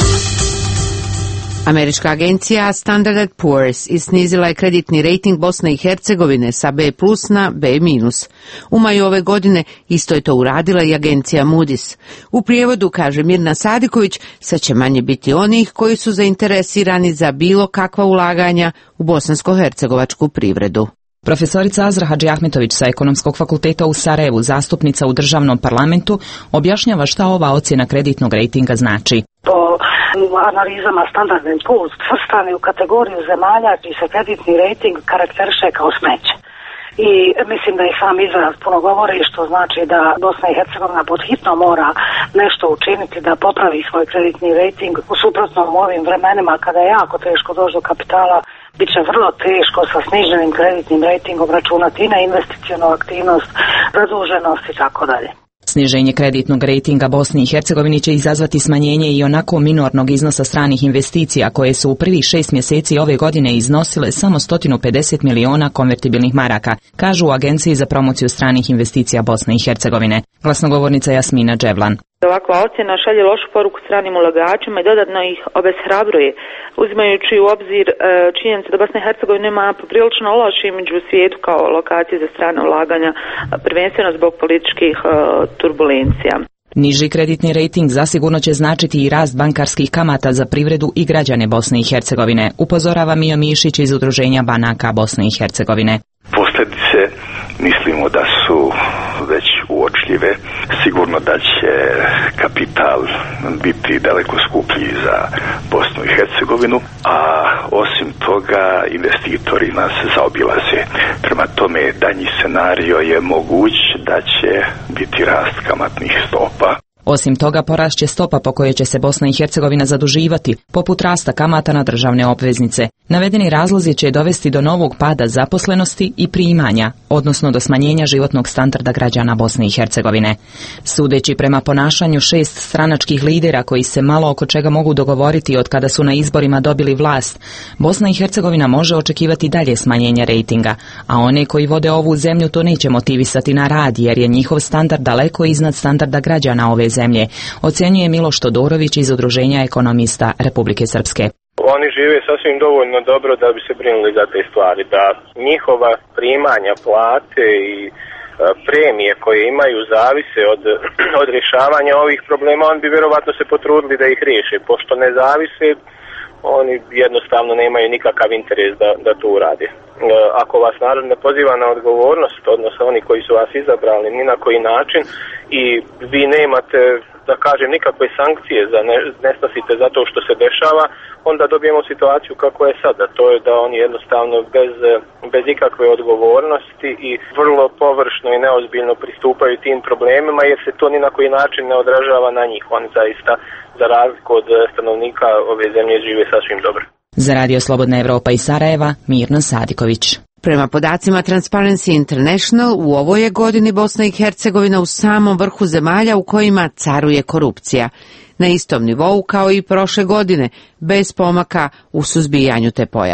Američka agencija Standard and Poor's snizila je kreditni rejting Bosne i Hercegovine sa B plus na B minus. U maju ove godine isto je to uradila i agencija Moody's. U prijevodu, kaže Mirna Sadiković, sad će manje biti onih koji su zainteresirani za bilo kakva ulaganja u bosansko-hercegovačku privredu. Profesorica Azra Hadži Ahmetović sa Ekonomskog fakulteta u Sarajevu, zastupnica u državnom parlamentu, objašnjava šta ova ocjena kreditnog rejtinga znači. Po analizama Standard and Poor's svrstani u kategoriju zemalja čiji se kreditni rejting karakteriše kao smeće. I mislim da i sam izraz puno govori, što znači da Bosna i Hercegovina pod hitno mora nešto učiniti da popravi svoj kreditni rejting. U suprotnom u ovim vremenima kada je jako teško doći do kapitala, bit će vrlo teško sa sniženim kreditnim rejtingom računati i na investicijnu aktivnost, zaduženost i tako dalje. Sniženje kreditnog rejtinga Bosni i Hercegovini će izazvati smanjenje i onako minornog iznosa stranih investicija koje su u prvih šest mjeseci ove godine iznosile samo sto pedeset miliona konvertibilnih maraka, kažu u Agenciji za promociju stranih investicija Bosne i Hercegovine. Glasnogovornica Jasmina Dževlan. Ovakva ocjena šalje lošu poruku stranim ulagačima i dodatno ih obeshrabruje, uzimajući u obzir e, činjenicu da Bosna i Hercegovina ima poprilično loš imidž u svijetu kao lokacije za strane ulaganja, prvenstveno zbog političkih e, turbulencija. Niži kreditni rejting zasigurno će značiti i rast bankarskih kamata za privredu i građane Bosne i Hercegovine, upozorava Mio Mišić iz Udruženja banaka Bosne i Hercegovine. Posljedice mislimo da su već uočljive. Sigurno da će kapital biti daleko skuplji za Bosnu i Hercegovinu, a osim toga investitori nas zaobilaze. Prema tome, danji scenario je moguć da će biti rast kamatnih stopa. Osim toga, porast će stopa po kojoj će se Bosna i Hercegovina zaduživati, poput rasta kamata na državne obveznice. Navedeni razlozi će dovesti do novog pada zaposlenosti i primanja, odnosno do smanjenja životnog standarda građana Bosne i Hercegovine. Sudeći prema ponašanju šest stranačkih lidera koji se malo oko čega mogu dogovoriti od kada su na izborima dobili vlast, Bosna i Hercegovina može očekivati dalje smanjenje rejtinga, a one koji vode ovu zemlju to neće motivisati na rad jer je njihov standard daleko iznad standarda građana ove zemlje, ocjenjuje Miloš Todorović iz Udruženja ekonomista Republike Srpske. Oni žive sasvim dovoljno dobro da bi se brinuli za te stvari, da njihova primanja, plate i premije koje imaju zavise od, od rješavanja ovih problema, oni bi vjerovatno se potrudili da ih riješe. Pošto ne zavise, oni jednostavno nemaju nikakav interes da, da to urade. Ako vas narod ne poziva na odgovornost, odnosno oni koji su vas izabrali ni na koji način i vi nemate, da kažem, nikakve sankcije za ne, ne snosite za to što se dešava, onda dobijemo situaciju kako je sada. To je da oni jednostavno bez, bez ikakve odgovornosti i vrlo površno i neozbiljno pristupaju tim problemima jer se to ni na koji način ne odražava na njih. Oni zaista, za razliku od stanovnika ove zemlje, žive sasvim dobro. Za Radio Slobodna Evropa iz Sarajeva, Mirna Sadiković. Prema podacima Transparency International, u ovoj je godini Bosna i Hercegovina u samom vrhu zemalja u kojima caruje korupcija. Na istom nivou kao i prošle godine, bez pomaka u suzbijanju te pojave.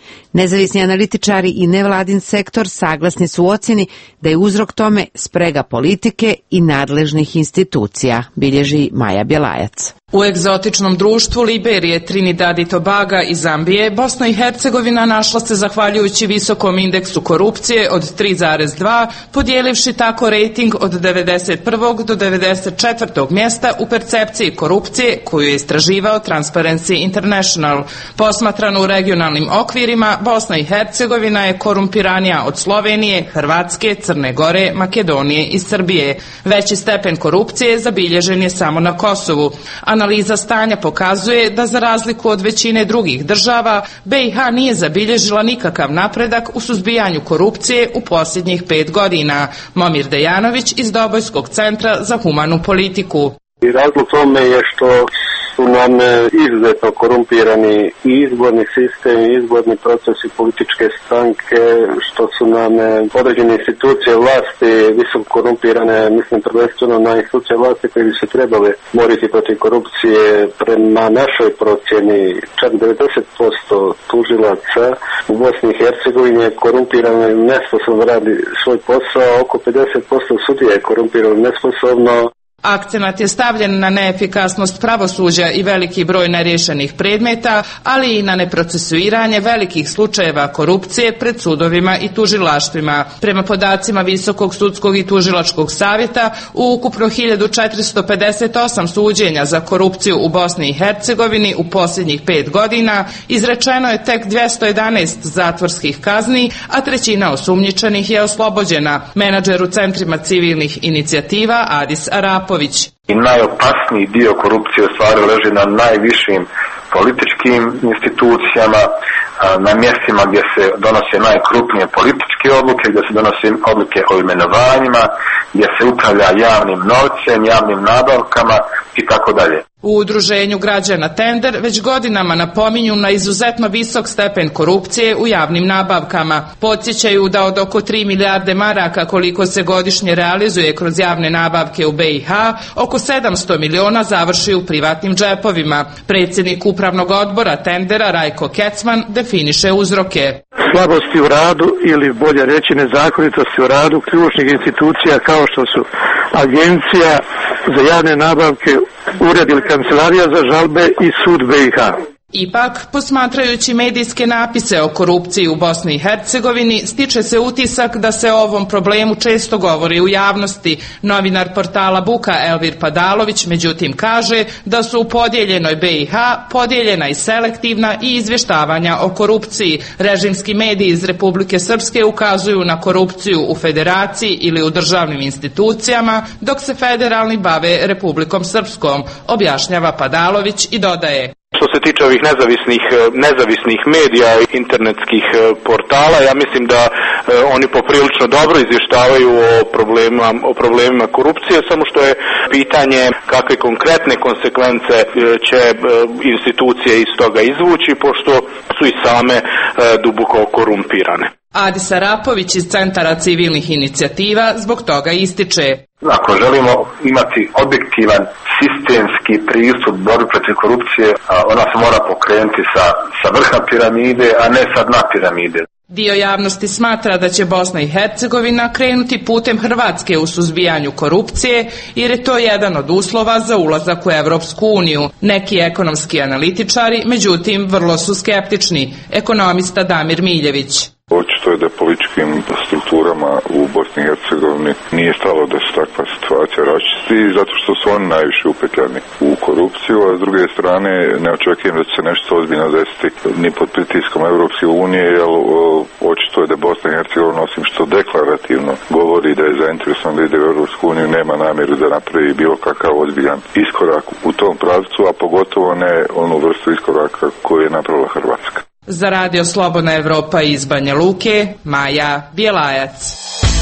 Nezavisni analitičari i nevladin sektor saglasni su u ocjeni da je uzrok tome sprega politike i nadležnih institucija, bilježi Maja Bjelajac. U egzotičnom društvu Liberije, Trinidad i Tobaga i Zambije, Bosna i Hercegovina našla se zahvaljujući visokom indeksu korupcije od tri zarez dva, podijelivši tako rejting od devedeset prvog do devedeset četvrtog mjesta u percepciji korupcije koju je istraživao Transparency International. Posmatrano u regionalnim okvirima, Bosna i Hercegovina je korumpiranija od Slovenije, Hrvatske, Crne Gore, Makedonije i Srbije. Veći stepen korupcije zabilježen je samo na Kosovu. Analiza stanja pokazuje da za razliku od većine drugih država, B i H nije zabilježila nikakav napredak u suzbijanju korupcije u posljednjih pet godina. Momir Dejanović iz Dobojskog centra za humanu politiku. I razlog tome je što su nam izuzetno korumpirani i izborni sistem, i izborni procesi političke stranke, što su nam određene institucije vlasti visoko korumpirane, mislim prvenstveno na institucije vlasti koje bi se trebale boriti protiv korupcije. Prema našoj procjeni čak devedeset posto tužilaca u Bosni i Hercegovini je korumpirano i nesposobno radi svoj posao, a oko pedeset posto sudija je korumpirano nesposobno. Akcenat je stavljen na neefikasnost pravosuđa i veliki broj neriješenih predmeta, ali i na neprocesuiranje velikih slučajeva korupcije pred sudovima i tužilaštvima. Prema podacima Visokog sudskog i tužilačkog savjeta, u ukupno hiljadu četiristo pedeset osam suđenja za korupciju u Bosni i Hercegovini u posljednjih pet godina izrečeno je tek dvjesto jedanaest zatvorskih kazni, a trećina osumnjičenih je oslobođena. Menadžer u centrima civilnih inicijativa Adis Arapović. I najopasniji dio korupcije u stvari leži na najvišim političkim institucijama, na mjestima gdje se donose najkrupnije političke odluke, gdje se donose odluke o imenovanjima, gdje se upravlja javnim novcem, javnim nabavkama i tako dalje. U udruženju građana Tender već godinama napominju na izuzetno visok stepen korupcije u javnim nabavkama. Podsjećaju da od oko tri milijarde maraka koliko se godišnje realizuje kroz javne nabavke u B i H, oko sedamsto miliona završi u privatnim džepovima. Predsjednik upravnog odbora Tendera Rajko Kecman definiše uzroke. Slabosti u radu ili bolje reći nezakonitosti u radu ključnih institucija kao što su Agencija za javne nabavke, Ured ili Kancelarija za žalbe i sud B i H. Ipak, posmatrajući medijske napise o korupciji u Bosni i Hercegovini, stiče se utisak da se o ovom problemu često govori u javnosti. Novinar portala Buka Elvir Padalović međutim kaže da su u podijeljenoj B i H podijeljena i selektivna i izvještavanja o korupciji. Režimski mediji iz Republike Srpske ukazuju na korupciju u federaciji ili u državnim institucijama, dok se federalni bave Republikom Srpskom, objašnjava Padalović i dodaje. Što se tiče ovih nezavisnih, nezavisnih medija i internetskih portala, ja mislim da e, oni poprilično dobro izvještavaju o problemima, o problemima korupcije, samo što je pitanje kakve konkretne konsekvence će e, institucije iz toga izvući, pošto su i same e, duboko korumpirane. Adis Arapović iz Centara civilnih inicijativa zbog toga ističe. Ako želimo imati objektivan sistemski pristup borbi protiv korupcije, ona se mora pokrenuti sa, sa vrha piramide, a ne sa dna piramide. Dio javnosti smatra da će Bosna i Hercegovina krenuti putem Hrvatske u suzbijanju korupcije, jer je to jedan od uslova za ulazak u Evropsku uniju. Neki ekonomski analitičari, međutim, vrlo su skeptični. Ekonomista Damir Miljević. Očito je da političkim strukturama u Bosni i Hercegovini nije stalo da se takva situacija raščisti, zato što su oni najviše upetljani u korupciju, a s druge strane ne očekujem da će se nešto ozbiljno desiti ni pod pritiskom Europske unije, jer očito je da Bosna i Hercegovina, osim što deklarativno govori da je zainteresovan da ide u Europsku uniju, nema namjeru da napravi bilo kakav ozbiljan iskorak u tom pravcu, a pogotovo ne onu vrstu iskoraka koju je napravila Hrvatska. Za Radio Slobodna Evropa iz Banja Luke, Maja Bjelajac.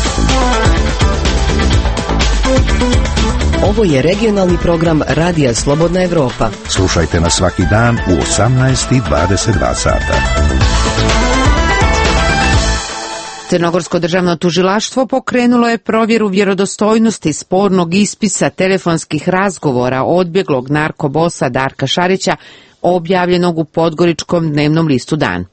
Ovo je regionalni program Radija Slobodna Evropa. Slušajte nas svaki dan u osamnaest i dvadeset dva sata. Crnogorsko državno tužilaštvo pokrenulo je provjeru vjerodostojnosti spornog ispisa telefonskih razgovora odbjeglog narkobosa Darka Šarića, objavljenog u podgoričkom dnevnom listu Dan.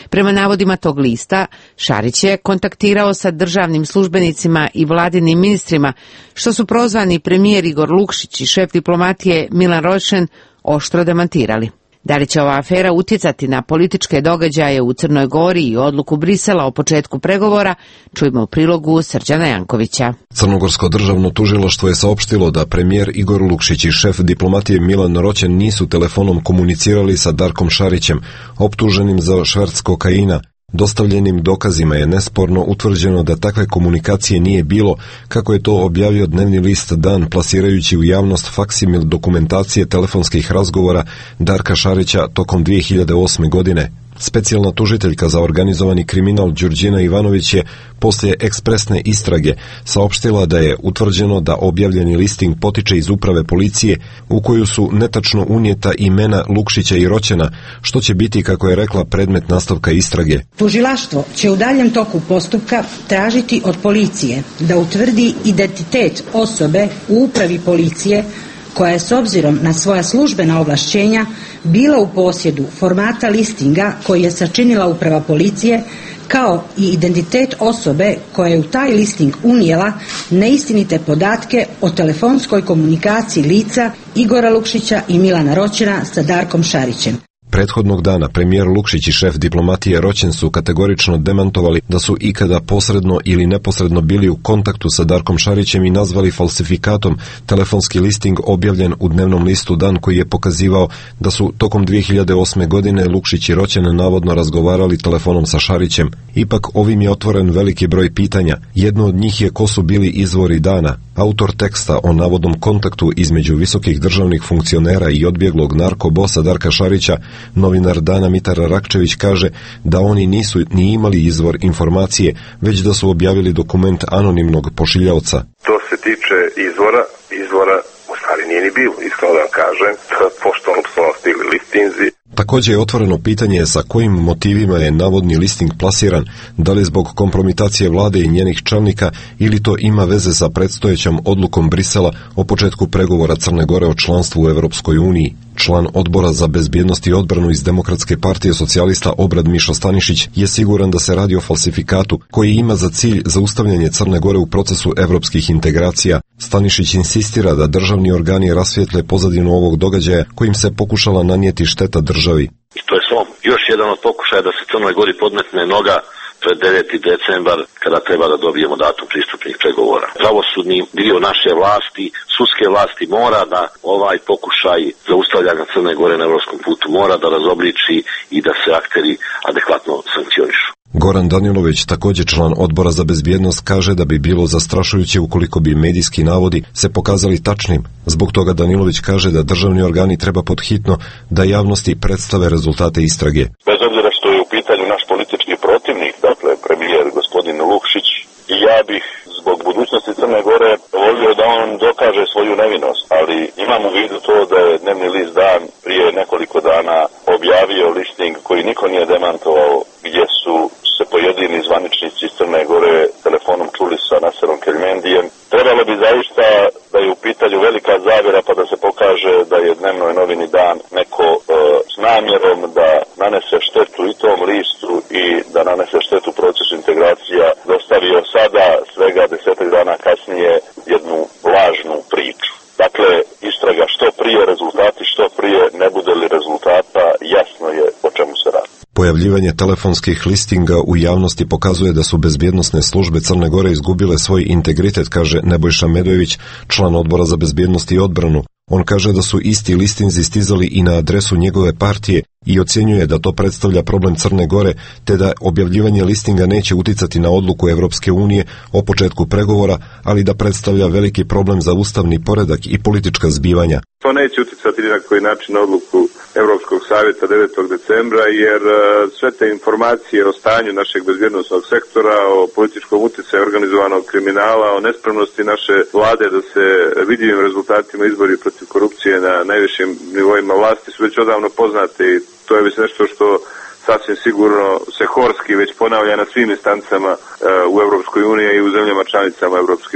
Prema navodima tog lista, Šarić je kontaktirao sa državnim službenicima i vladinim ministrima, što su prozvani premijer Igor Lukšić i šef diplomatije Milan Ročen oštro demantirali. Da li će ova afera utjecati na političke događaje u Crnoj Gori i odluku Brisela o početku pregovora, čujmo u prilogu Srđana Jankovića. Crnogorsko državno tužilaštvo je saopštilo da premijer Igor Lukšić i šef diplomatije Milan Ročen nisu telefonom komunicirali sa Darkom Šarićem, optuženim za šverc kokaina. Dostavljenim dokazima je nesporno utvrđeno da takve komunikacije nije bilo, kako je to objavio dnevni list Dan plasirajući u javnost faksimil dokumentacije telefonskih razgovora Darka Šarića tokom dvije hiljade osme. godine. Specijalna tužiteljka za organizovani kriminal Đurđina Ivanović je poslije ekspresne istrage saopštila da je utvrđeno da objavljeni listing potiče iz uprave policije u koju su netačno unijeta imena Lukšića i Ročena, što će biti, kako je rekla, predmet nastavka istrage. Tužilaštvo će u daljem toku postupka tražiti od policije da utvrdi identitet osobe u upravi policije koja je s obzirom na svoja službena ovlašćenja bila u posjedu formata listinga koji je sačinila uprava policije, kao i identitet osobe koja je u taj listing unijela neistinite podatke o telefonskoj komunikaciji lica Igora Lukšića i Milana Ročena sa Darkom Šarićem. Prethodnog dana premijer Lukšić i šef diplomatije Ročen su kategorično demantovali da su ikada posredno ili neposredno bili u kontaktu sa Darkom Šarićem i nazvali falsifikatom telefonski listing objavljen u dnevnom listu Dan, koji je pokazivao da su tokom dvije hiljade osme. godine Lukšić i Ročen navodno razgovarali telefonom sa Šarićem. Ipak ovim je otvoren veliki broj pitanja. Jedno od njih je ko su bili izvori Dana. Autor teksta o navodnom kontaktu između visokih državnih funkcionera i odbjeglog narkobosa Darka Šarića, novinar Dana Mitar Rakčević, kaže da oni nisu ni imali izvor informacije, već da su objavili dokument anonimnog pošiljaoca. To se tiče izvora, izvora u stvari nije ni bilo, iskreno da vam kažem, pošto su stigli listinzi. Također je otvoreno pitanje sa kojim motivima je navodni listing plasiran, da li zbog kompromitacije vlade i njenih čelnika ili to ima veze sa predstojećom odlukom Brisela o početku pregovora Crne Gore o članstvu u Europskoj uniji. Član odbora za bezbjednost i odbranu iz Demokratske partije socijalista Obrad Mišo Stanišić je siguran da se radi o falsifikatu koji ima za cilj zaustavljanje Crne Gore u procesu evropskih integracija. Stanišić insistira da državni organi rasvijetle pozadinu ovog događaja kojim se pokušala nanijeti šteta državi. I to je samo još jedan od pokušaja da se Crnoj Gori podmetne noga pred deveti decembar, kada treba da dobijemo datum pristupnih pregovora. Pravosudni dio naše vlasti, sudske vlasti, mora da ovaj pokušaj zaustavljanja Crne Gore na evropskom putu mora da razobliči i da se akteri adekvatno sankcionišu. Goran Danilović, također član odbora za bezbjednost, kaže da bi bilo zastrašujuće ukoliko bi medijski navodi se pokazali tačnim. Zbog toga Danilović kaže da državni organi treba podhitno da javnosti predstave rezultate istrage. Bez obzira što je u pitanju naš politički protivnik, dakle premijer gospodin Lukšić, i ja bih zbog budućnosti Crne Gore volio da on dokaže svoju nevinost, ali imam u vidu to da je dnevni list Dan prije nekoliko dana objavio listing koji niko nije demantovao, gdje su se pojedini zvaničnici iz Crne Gore telefonom čuli sa Naserom Keljmendijem. Trebalo bi zaista da je u pitanju velika zavjera pa da se pokaže da je dnevnoj novini Dan neko e, s namjerom da nanese štetu i tom listu i da nanese štetu procesu integracija dostavio sada, svega desetak dana kasnije, jednu lažnu priču. Dakle, istraga što prije, rezultati što prije, ne bude li rezultata, jasno je o čemu se radi. Pojavljivanje telefonskih listinga u javnosti pokazuje da su bezbjednosne službe Crne Gore izgubile svoj integritet, kaže Nebojša Medojević, član odbora za bezbjednost i odbranu. On kaže da su isti listinzi stizali i na adresu njegove partije i ocjenjuje da to predstavlja problem Crne Gore, te da objavljivanje listinga neće uticati na odluku Evropske unije o početku pregovora, ali da predstavlja veliki problem za ustavni poredak i politička zbivanja. To neće uticati ni na koji način na odluku Europskog savjeta devetog decembra, jer sve te informacije o stanju našeg bezbjednosnog sektora, o političkom utjecaju organizovanog kriminala, o nespremnosti naše vlade da se vidljivim rezultatima izbori protiv korupcije na najvišim nivoima vlasti su već odavno poznate i to je već nešto što sasvim sigurno se horski već ponavlja na svim instancama u Europskoj uniji i u zemljama članicama Europske unije.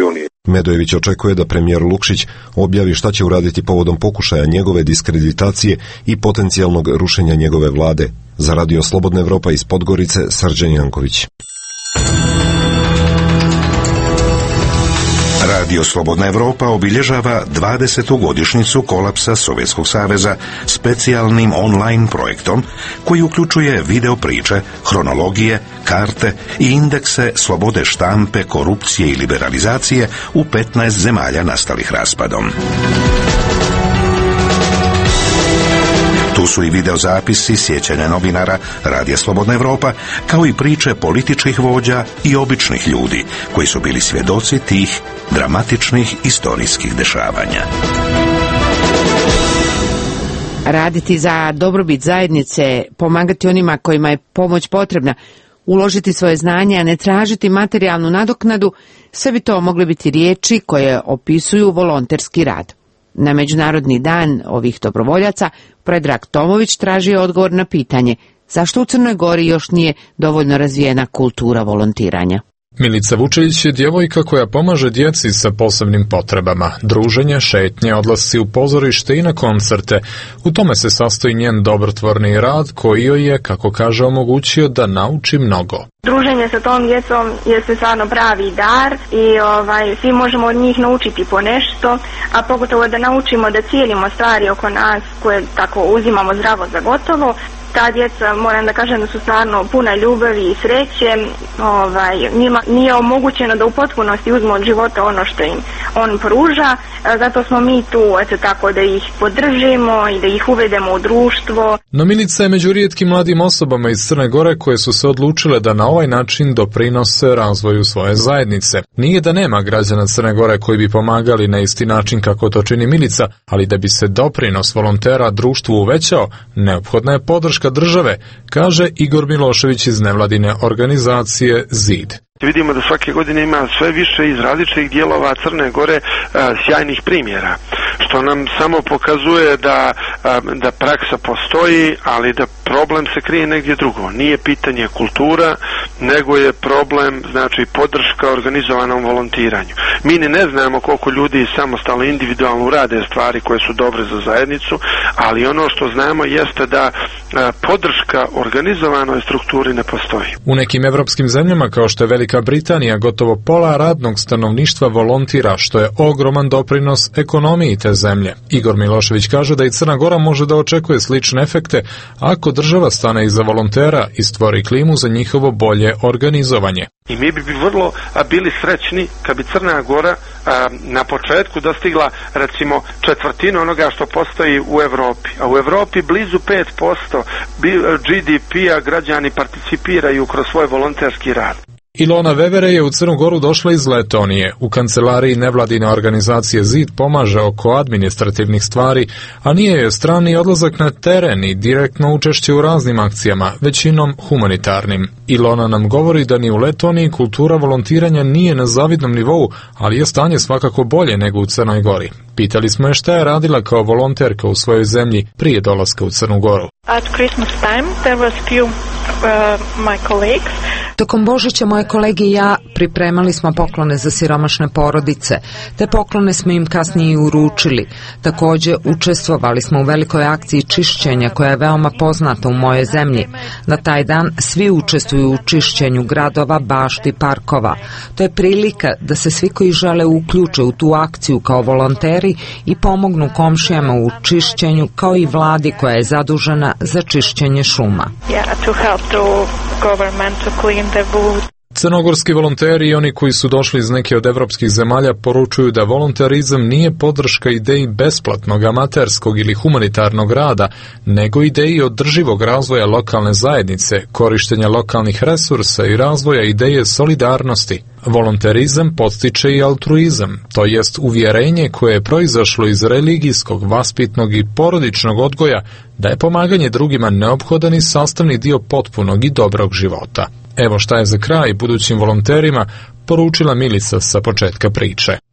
Medojević očekuje da premijer Lukšić objavi šta će uraditi povodom pokušaja njegove diskreditacije i potencijalnog rušenja njegove vlade. Za Radio Slobodna Evropa iz Podgorice, Srđan Janković. Radio Slobodna Evropa obilježava dvadesetu godišnjicu kolapsa Sovjetskog saveza specijalnim online projektom koji uključuje video priče, hronologije, karte i indekse slobode štampe, korupcije i liberalizacije u petnaest zemalja nastalih raspadom. Tu su i videozapisi sjećanja novinara Radija Slobodna Evropa, kao i priče političkih vođa i običnih ljudi koji su bili svjedoci tih dramatičnih istorijskih dešavanja. Raditi za dobrobit zajednice, pomagati onima kojima je pomoć potrebna, uložiti svoje znanje, a ne tražiti materijalnu nadoknadu, sve bi to mogle biti riječi koje opisuju volonterski rad. Na Međunarodni dan ovih dobrovoljaca Predrag Tomović traži odgovor na pitanje zašto u Crnoj Gori još nije dovoljno razvijena kultura volontiranja. Milica Vučević je djevojka koja pomaže djeci sa posebnim potrebama. Druženje, šetnje, odlasci u pozorište i na koncerte. U tome se sastoji njen dobrotvorni rad koji joj je, kako kaže, omogućio da nauči mnogo. Druženje sa tom djecom jeste stvarno pravi dar i ovaj, svi možemo od njih naučiti po nešto, a pogotovo da naučimo da cijenimo stvari oko nas koje tako uzimamo zdravo za gotovo. Ta djeca, moram da kažem da su stvarno puna ljubavi i sreće, ovaj, njima nije omogućeno da u potpunosti uzmu od života ono što im on pruža, zato smo mi tu, eto tako, da ih podržimo i da ih uvedemo u društvo. No Milica je među rijetkim mladim osobama iz Crne Gore koje su se odlučile da na ovaj način doprinose razvoju svoje zajednice. Nije da nema građana Crne Gore koji bi pomagali na isti način kako to čini Milica, ali da bi se doprinos volontera društvu uvećao, neophodna je podrška države, kaže Igor Milošević iz nevladine organizacije Zid. Vidimo da svake godine ima sve više iz različitih dijelova Crne Gore a, sjajnih primjera, što nam samo pokazuje da, a, da praksa postoji, ali da problem se krije negdje drugo. Nije pitanje kultura, nego je problem, znači, podrška organizovanom volontiranju. Mi ni ne znamo koliko ljudi samostalno individualno rade stvari koje su dobre za zajednicu, ali ono što znamo jeste da a, podrška organizovanoj strukturi ne postoji. U nekim evropskim zemljama, kao što je Velika Britanija, gotovo pola radnog stanovništva volontira, što je ogroman doprinos ekonomiji te zemlje. Igor Milošević kaže da i Crna Gora može da očekuje slične efekte ako država stane iza volontera i stvori klimu za njihovo bolje organizovanje. I mi bi vrlo a, bili srećni kad bi Crna Gora a, na početku dostigla recimo četvrtinu onoga što postoji u Evropi. A u Evropi blizu pet posto G D P-a građani participiraju kroz svoj volonterski rad. Ilona Vevere je u Crnu Goru došla iz Letonije. U kancelariji nevladine organizacije Zid pomaže oko administrativnih stvari, a nije joj strani odlazak na teren i direktno učešće u raznim akcijama, većinom humanitarnim. Ilona nam govori da ni u Letoniji kultura volontiranja nije na zavidnom nivou, ali je stanje svakako bolje nego u Crnoj Gori. Pitali smo je šta je radila kao volonterka u svojoj zemlji prije dolaska u Crnu Goru. At Christmas time there was few uh, my colleagues. Tokom Božića moje kolege i ja pripremali smo poklone za siromašne porodice. Te poklone smo im kasnije i uručili. Također učestvovali smo u velikoj akciji čišćenja koja je veoma poznata u mojoj zemlji. Na taj dan svi učestvuju u čišćenju gradova, bašti, parkova. To je prilika da se svi koji žele uključe u tu akciju kao volonteri i pomognu komšijama u čišćenju, kao i vladi koja je zadužena za čišćenje šuma. Yeah, to help the government to clean the wood. Crnogorski volonteri i oni koji su došli iz neke od evropskih zemalja poručuju da volonterizam nije podrška ideji besplatnog, amaterskog ili humanitarnog rada, nego ideji održivog razvoja lokalne zajednice, korištenja lokalnih resursa i razvoja ideje solidarnosti. Volonterizam podstiče i altruizam, to jest uvjerenje koje je proizašlo iz religijskog, vaspitnog i porodičnog odgoja da je pomaganje drugima neophodan i sastavni dio potpunog i dobrog života. Evo šta je za kraj budućim volonterima poručila Milica sa početka priče.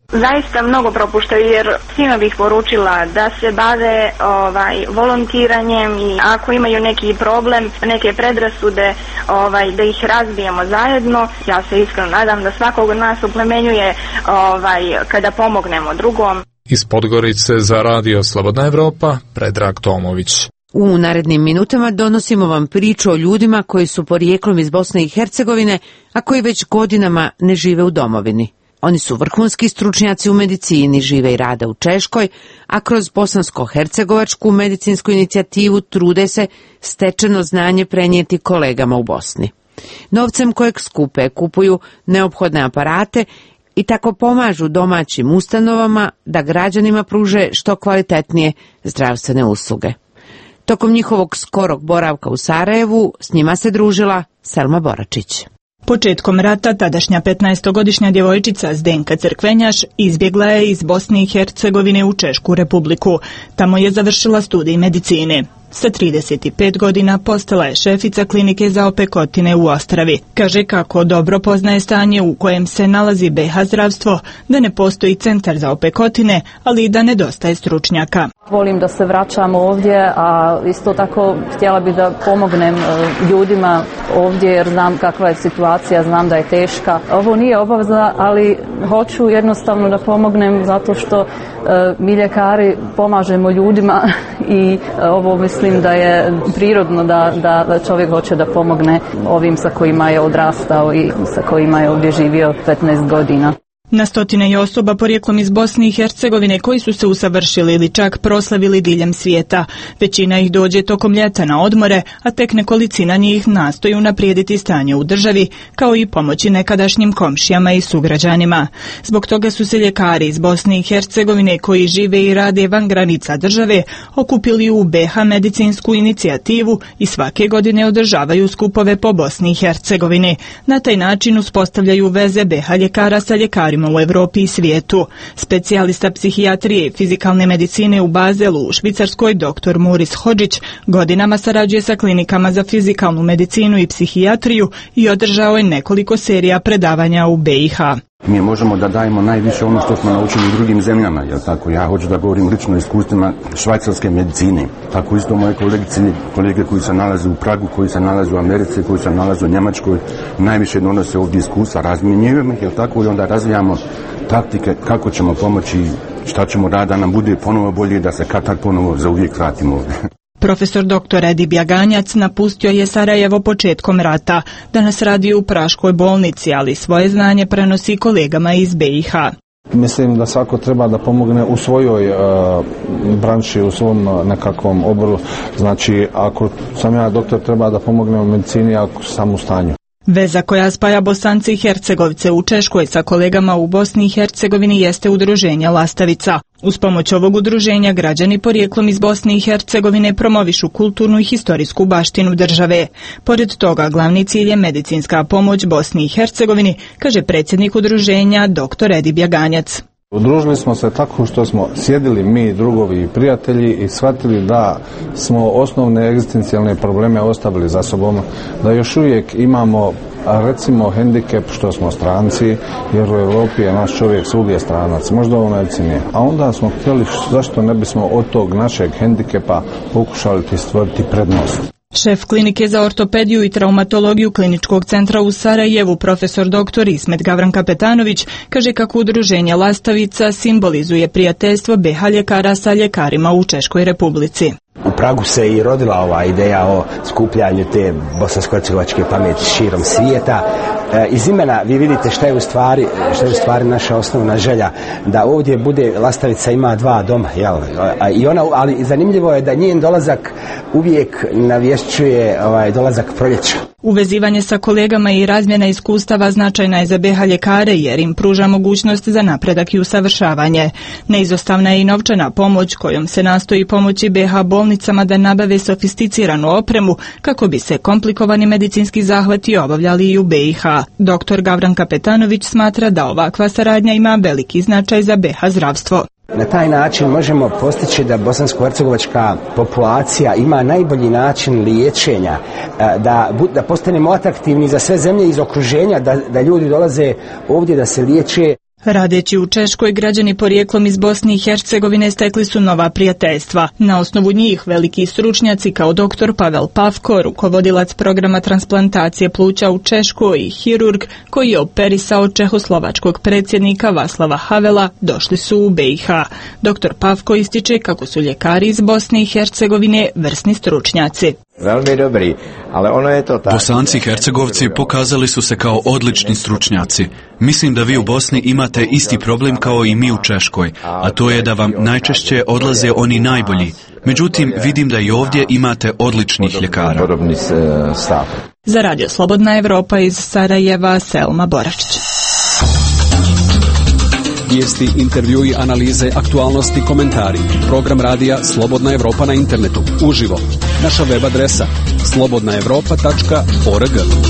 Zaista mnogo propuštaju, jer svima bih poručila da se bave ovaj, volontiranjem i ako imaju neki problem, neke predrasude, ovaj, da ih razbijemo zajedno. Ja se iskreno nadam da svakog od nas uplemenjuje ovaj, kada pomognemo drugom. Iz Podgorice za Radio Slobodna Evropa, Predrag Tomović. U narednim minutama donosimo vam priču o ljudima koji su porijeklom iz Bosne i Hercegovine, a koji već godinama ne žive u domovini. Oni su vrhunski stručnjaci u medicini, žive i rade u Češkoj, a kroz bosansko-hercegovačku medicinsku inicijativu trude se stečeno znanje prenijeti kolegama u Bosni. Novcem kojeg skupe kupuju neophodne aparate i tako pomažu domaćim ustanovama da građanima pruže što kvalitetnije zdravstvene usluge. Tokom njihovog skorog boravka u Sarajevu s njima se družila Selma Boračić. Početkom rata tadašnja petnaestogodišnja djevojčica Zdenka Crkvenjaš izbjegla je iz Bosne i Hercegovine u Češku Republiku. Tamo je završila studij medicine. Sa trideset pet godina postala je šefica klinike za opekotine u Ostravi. Kaže kako dobro poznaje stanje u kojem se nalazi be ha zdravstvo, da ne postoji centar za opekotine, ali i da nedostaje stručnjaka. Volim da se vraćam ovdje, a isto tako htjela bi da pomognem ljudima ovdje jer znam kakva je situacija, znam da je teška. Ovo nije obaveza, ali hoću jednostavno da pomognem zato što mi ljekari pomažemo ljudima i ovo mislim da je prirodno da, da, da čovjek hoće da pomogne ovim sa kojima je odrastao i sa kojima je ovdje živio petnaest godina. Na stotine je osoba porijeklom iz Bosne i Hercegovine koji su se usavršili ili čak proslavili diljem svijeta. Većina ih dođe tokom ljeta na odmore, a tek nekolicina njih nastoji unaprijediti stanje u državi, kao i pomoći nekadašnjim komšijama i sugrađanima. Zbog toga su se ljekari iz Bosne i Hercegovine koji žive i rade van granica države okupili u be ha medicinsku inicijativu i svake godine održavaju skupove po Bosni i Hercegovini. Na taj način uspostavljaju veze be ha ljekara sa ljekarima u Evropi i svijetu. Specijalista psihijatrije i fizikalne medicine u Bazelu u Švicarskoj doktor Muris Hodžić godinama sarađuje sa klinikama za fizikalnu medicinu i psihijatriju i održao je nekoliko serija predavanja u be i ha. Mi možemo da dajemo najviše ono što smo naučili u drugim zemljama, jel tako? Ja hoću da govorim lično o iskustvima švajcarske medicine. Tako isto moje kolegice, kolege koji se nalaze u Pragu, koji se nalaze u Americi, koji se nalaze u Njemačkoj, najviše donose ovdje iskustva, razmjenjujemo ih, jel tako? I onda razvijamo taktike kako ćemo pomoći, šta ćemo raditi da nam bude ponovo bolje, da se kad tak ponovo za uvijek vratimo ovdje. Profesor doktor Edi Bjaganjac napustio je Sarajevo početkom rata. Danas radi u Praškoj bolnici, ali svoje znanje prenosi kolegama iz be i ha. Mislim da svako treba da pomogne u svojoj uh, branši, u svom nekakvom oboru. Znači, ako sam ja doktor, treba da pomogne u medicini ako sam u stanju. Veza koja spaja Bosance i Hercegovce u Češkoj sa kolegama u Bosni i Hercegovini jeste udruženje Lastavica. Uz pomoć ovog udruženja građani porijeklom iz Bosne i Hercegovine promovišu kulturnu i historijsku baštinu države. Pored toga, glavni cilj je medicinska pomoć Bosni i Hercegovini, kaže predsjednik udruženja doktor Edi Bjaganjac. Udružili smo se tako što smo sjedili mi, drugovi i prijatelji i shvatili da smo osnovne egzistencijalne probleme ostavili za sobom, da još uvijek imamo recimo hendikep što smo stranci, jer u Europi je naš čovjek svugdje stranac, možda u medicini. A onda smo htjeli zašto ne bismo od tog našeg hendikepa pokušali stvoriti prednost. Šef klinike za ortopediju i traumatologiju Kliničkog centra u Sarajevu, profesor doktor Ismet Gavran Kapetanović, kaže kako udruženje Lastavica simbolizuje prijateljstvo be ha ljekara sa ljekarima u Češkoj Republici. U Pragu se i rodila ova ideja o skupljanju te bosansko-hercegovačke pameti širom svijeta. E, iz imena vi vidite šta je u stvari, šta je u stvari naša osnovna želja, da ovdje bude Lastavica ima dva doma, jel? A, i ona, ali zanimljivo je da njen dolazak uvijek navješćuje ovaj dolazak proljeća. Uvezivanje sa kolegama i razmjena iskustava značajna je za be ha ljekare jer im pruža mogućnost za napredak i usavršavanje. Neizostavna je i novčana pomoć kojom se nastoji pomoći be ha bolnicama da nabave sofisticiranu opremu kako bi se komplikovani medicinski zahvati obavljali i u be i ha. Doktor Gavran Kapetanović smatra da ovakva saradnja ima veliki značaj za be ha zdravstvo. Na taj način možemo postići da bosansko-hercegovačka populacija ima najbolji način liječenja, da, da postanemo atraktivni za sve zemlje iz okruženja, da, da ljudi dolaze ovdje da se liječe. Radeći u Češkoj, građani porijeklom iz Bosne i Hercegovine stekli su nova prijateljstva. Na osnovu njih veliki stručnjaci kao doktor Pavel Pavko, rukovodilac programa transplantacije pluća u Češkoj i hirurg koji je operisao čehoslovačkog predsjednika Václava Havela, došli su u B i H. Doktor Pavko ističe kako su ljekari iz Bosne i Hercegovine vrsni stručnjaci. Velmi dobri, ali ono je to tako. Bosanci i Hercegovci pokazali su se kao odlični stručnjaci. Mislim da vi u Bosni imate isti problem kao i mi u Češkoj, a to je da vam najčešće odlaze oni najbolji. Međutim, vidim da i ovdje imate odličnih ljekara. Za Radio Slobodna Evropa iz Sarajeva, Selma Boračić. Vijesti, intervjui, analize, aktualnosti, komentari. Program radija Slobodna Evropa na internetu. Uživo. Naša web adresa slobodna evropa tačka org.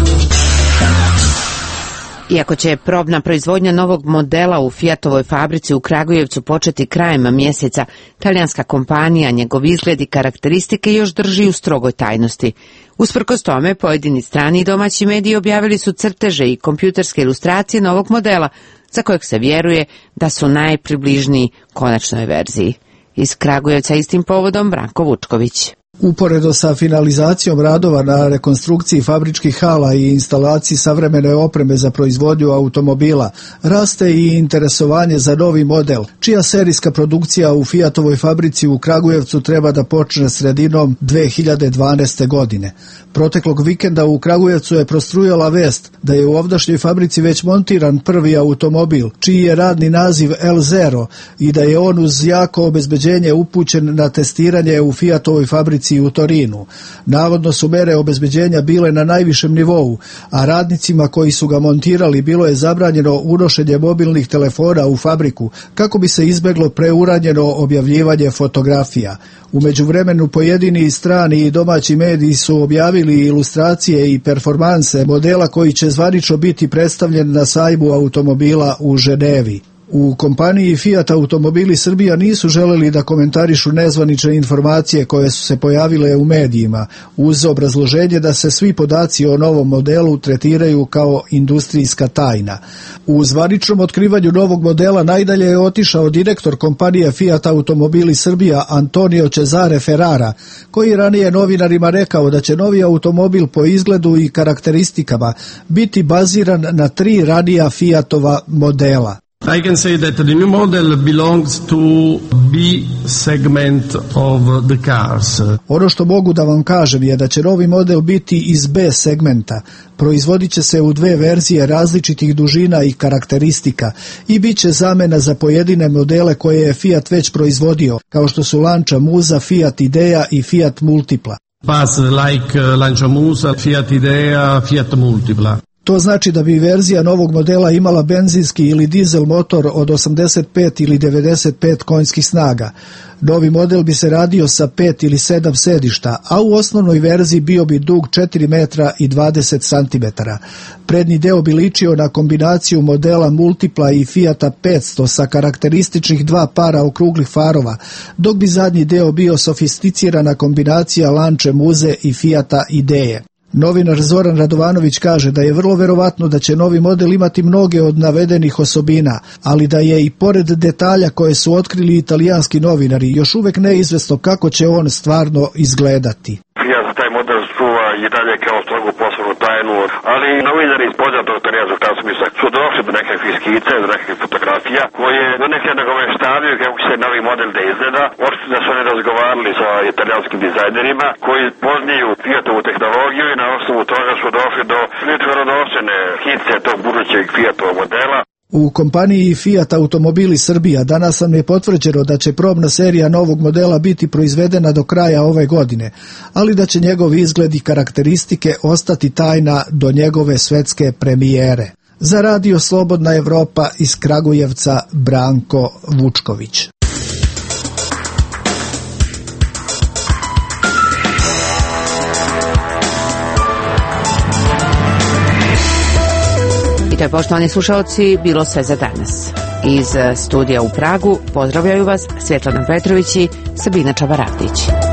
Iako će probna proizvodnja novog modela u Fiatovoj fabrici u Kragujevcu početi krajem mjeseca, talijanska kompanija njegov izgled i karakteristike još drži u strogoj tajnosti. Usprkos tome, pojedini strani i domaći mediji objavili su crteže i kompjuterske ilustracije novog modela, za kojeg se vjeruje da su najpribližniji konačnoj verziji. Iz Kragujevca istim povodom Branko Vučković. Uporedo sa finalizacijom radova na rekonstrukciji fabričkih hala i instalaciji savremene opreme za proizvodnju automobila, raste i interesovanje za novi model, čija serijska produkcija u Fiatovoj fabrici u Kragujevcu treba da počne sredinom dve hiljade dvanaeste. godine. Proteklog vikenda u Kragujevcu je prostrujala vest da je u ovdašnjoj fabrici već montiran prvi automobil, čiji je radni naziv L Zero, i da je on uz jako obezbeđenje upućen na testiranje u Fiatovoj fabrici u Torinu. Navodno su mere obezbeđenja bile na najvišem nivou, a radnicima koji su ga montirali bilo je zabranjeno unošenje mobilnih telefona u fabriku kako bi se izbeglo preuranjeno objavljivanje fotografija. U međuvremenu pojedini strani i domaći mediji su objavili ilustracije i performanse modela koji će zvanično biti predstavljen na sajmu automobila u Ženevi. U kompaniji Fiat Automobili Srbija nisu želeli da komentarišu nezvanične informacije koje su se pojavile u medijima, uz obrazloženje da se svi podaci o novom modelu tretiraju kao industrijska tajna. U zvaničnom otkrivanju novog modela najdalje je otišao direktor kompanije Fiat Automobili Srbija Antonio Cesare Ferrara, koji je ranije novinarima rekao da će novi automobil po izgledu i karakteristikama biti baziran na tri ranija Fiatova modela. I can say that the new model belongs to B segment of the cars. Ono što mogu da vam kažem je da će novi model biti iz B segmenta. Proizvodit će se u dve verzije različitih dužina i karakteristika i bit će zamena za pojedine modele koje je Fiat već proizvodio, kao što su Lancia Musa, Fiat Idea i Fiat Multipla. Pass like Lancia Musa, Fiat Idea, Fiat Multipla. To znači da bi verzija novog modela imala benzinski ili dizel motor od osamdeset pet ili devedeset pet konjskih snaga. Novi model bi se radio sa pet ili sedam sedišta, a u osnovnoj verziji bio bi dug četiri metra i dvadeset centimetara. Prednji deo bi ličio na kombinaciju modela Multipla i Fiata petsto sa karakterističnih dva para okruglih farova, dok bi zadnji deo bio sofisticirana kombinacija Lance Muze i Fiata Ideje. Novinar Zoran Radovanović kaže da je vrlo verovatno da će novi model imati mnoge od navedenih osobina, ali da je i pored detalja koje su otkrili italijanski novinari još uvek neizvesno kako će on stvarno izgledati. Fiat taj model čuva i dalje kao strogu poslovnu tajnu, ali novinari iz poznatog talijanskog časopisa su došli do nekakvih skica, do nekakvih fotografija koje do neke nagoveštavaju kako će se novi model da izgleda. Očito da su oni razgovarali sa italijanskim dizajnerima koji poznaju Fiatovu tehnologiju i na osnovu toga su došli do verodostojne skice tog budućeg Fiatovog modela. U kompaniji Fiat Automobili Srbija danas nam je potvrđeno da će probna serija novog modela biti proizvedena do kraja ove godine, ali da će njegov izgled i karakteristike ostati tajna do njegove svetske premijere. Za Radio Slobodna Evropa iz Kragujevca, Branko Vučković. I to je, poštovani slušalci, bilo sve za danas. Iz studija u Pragu pozdravljaju vas Svetlana Petrović i Sabina Čabaratić.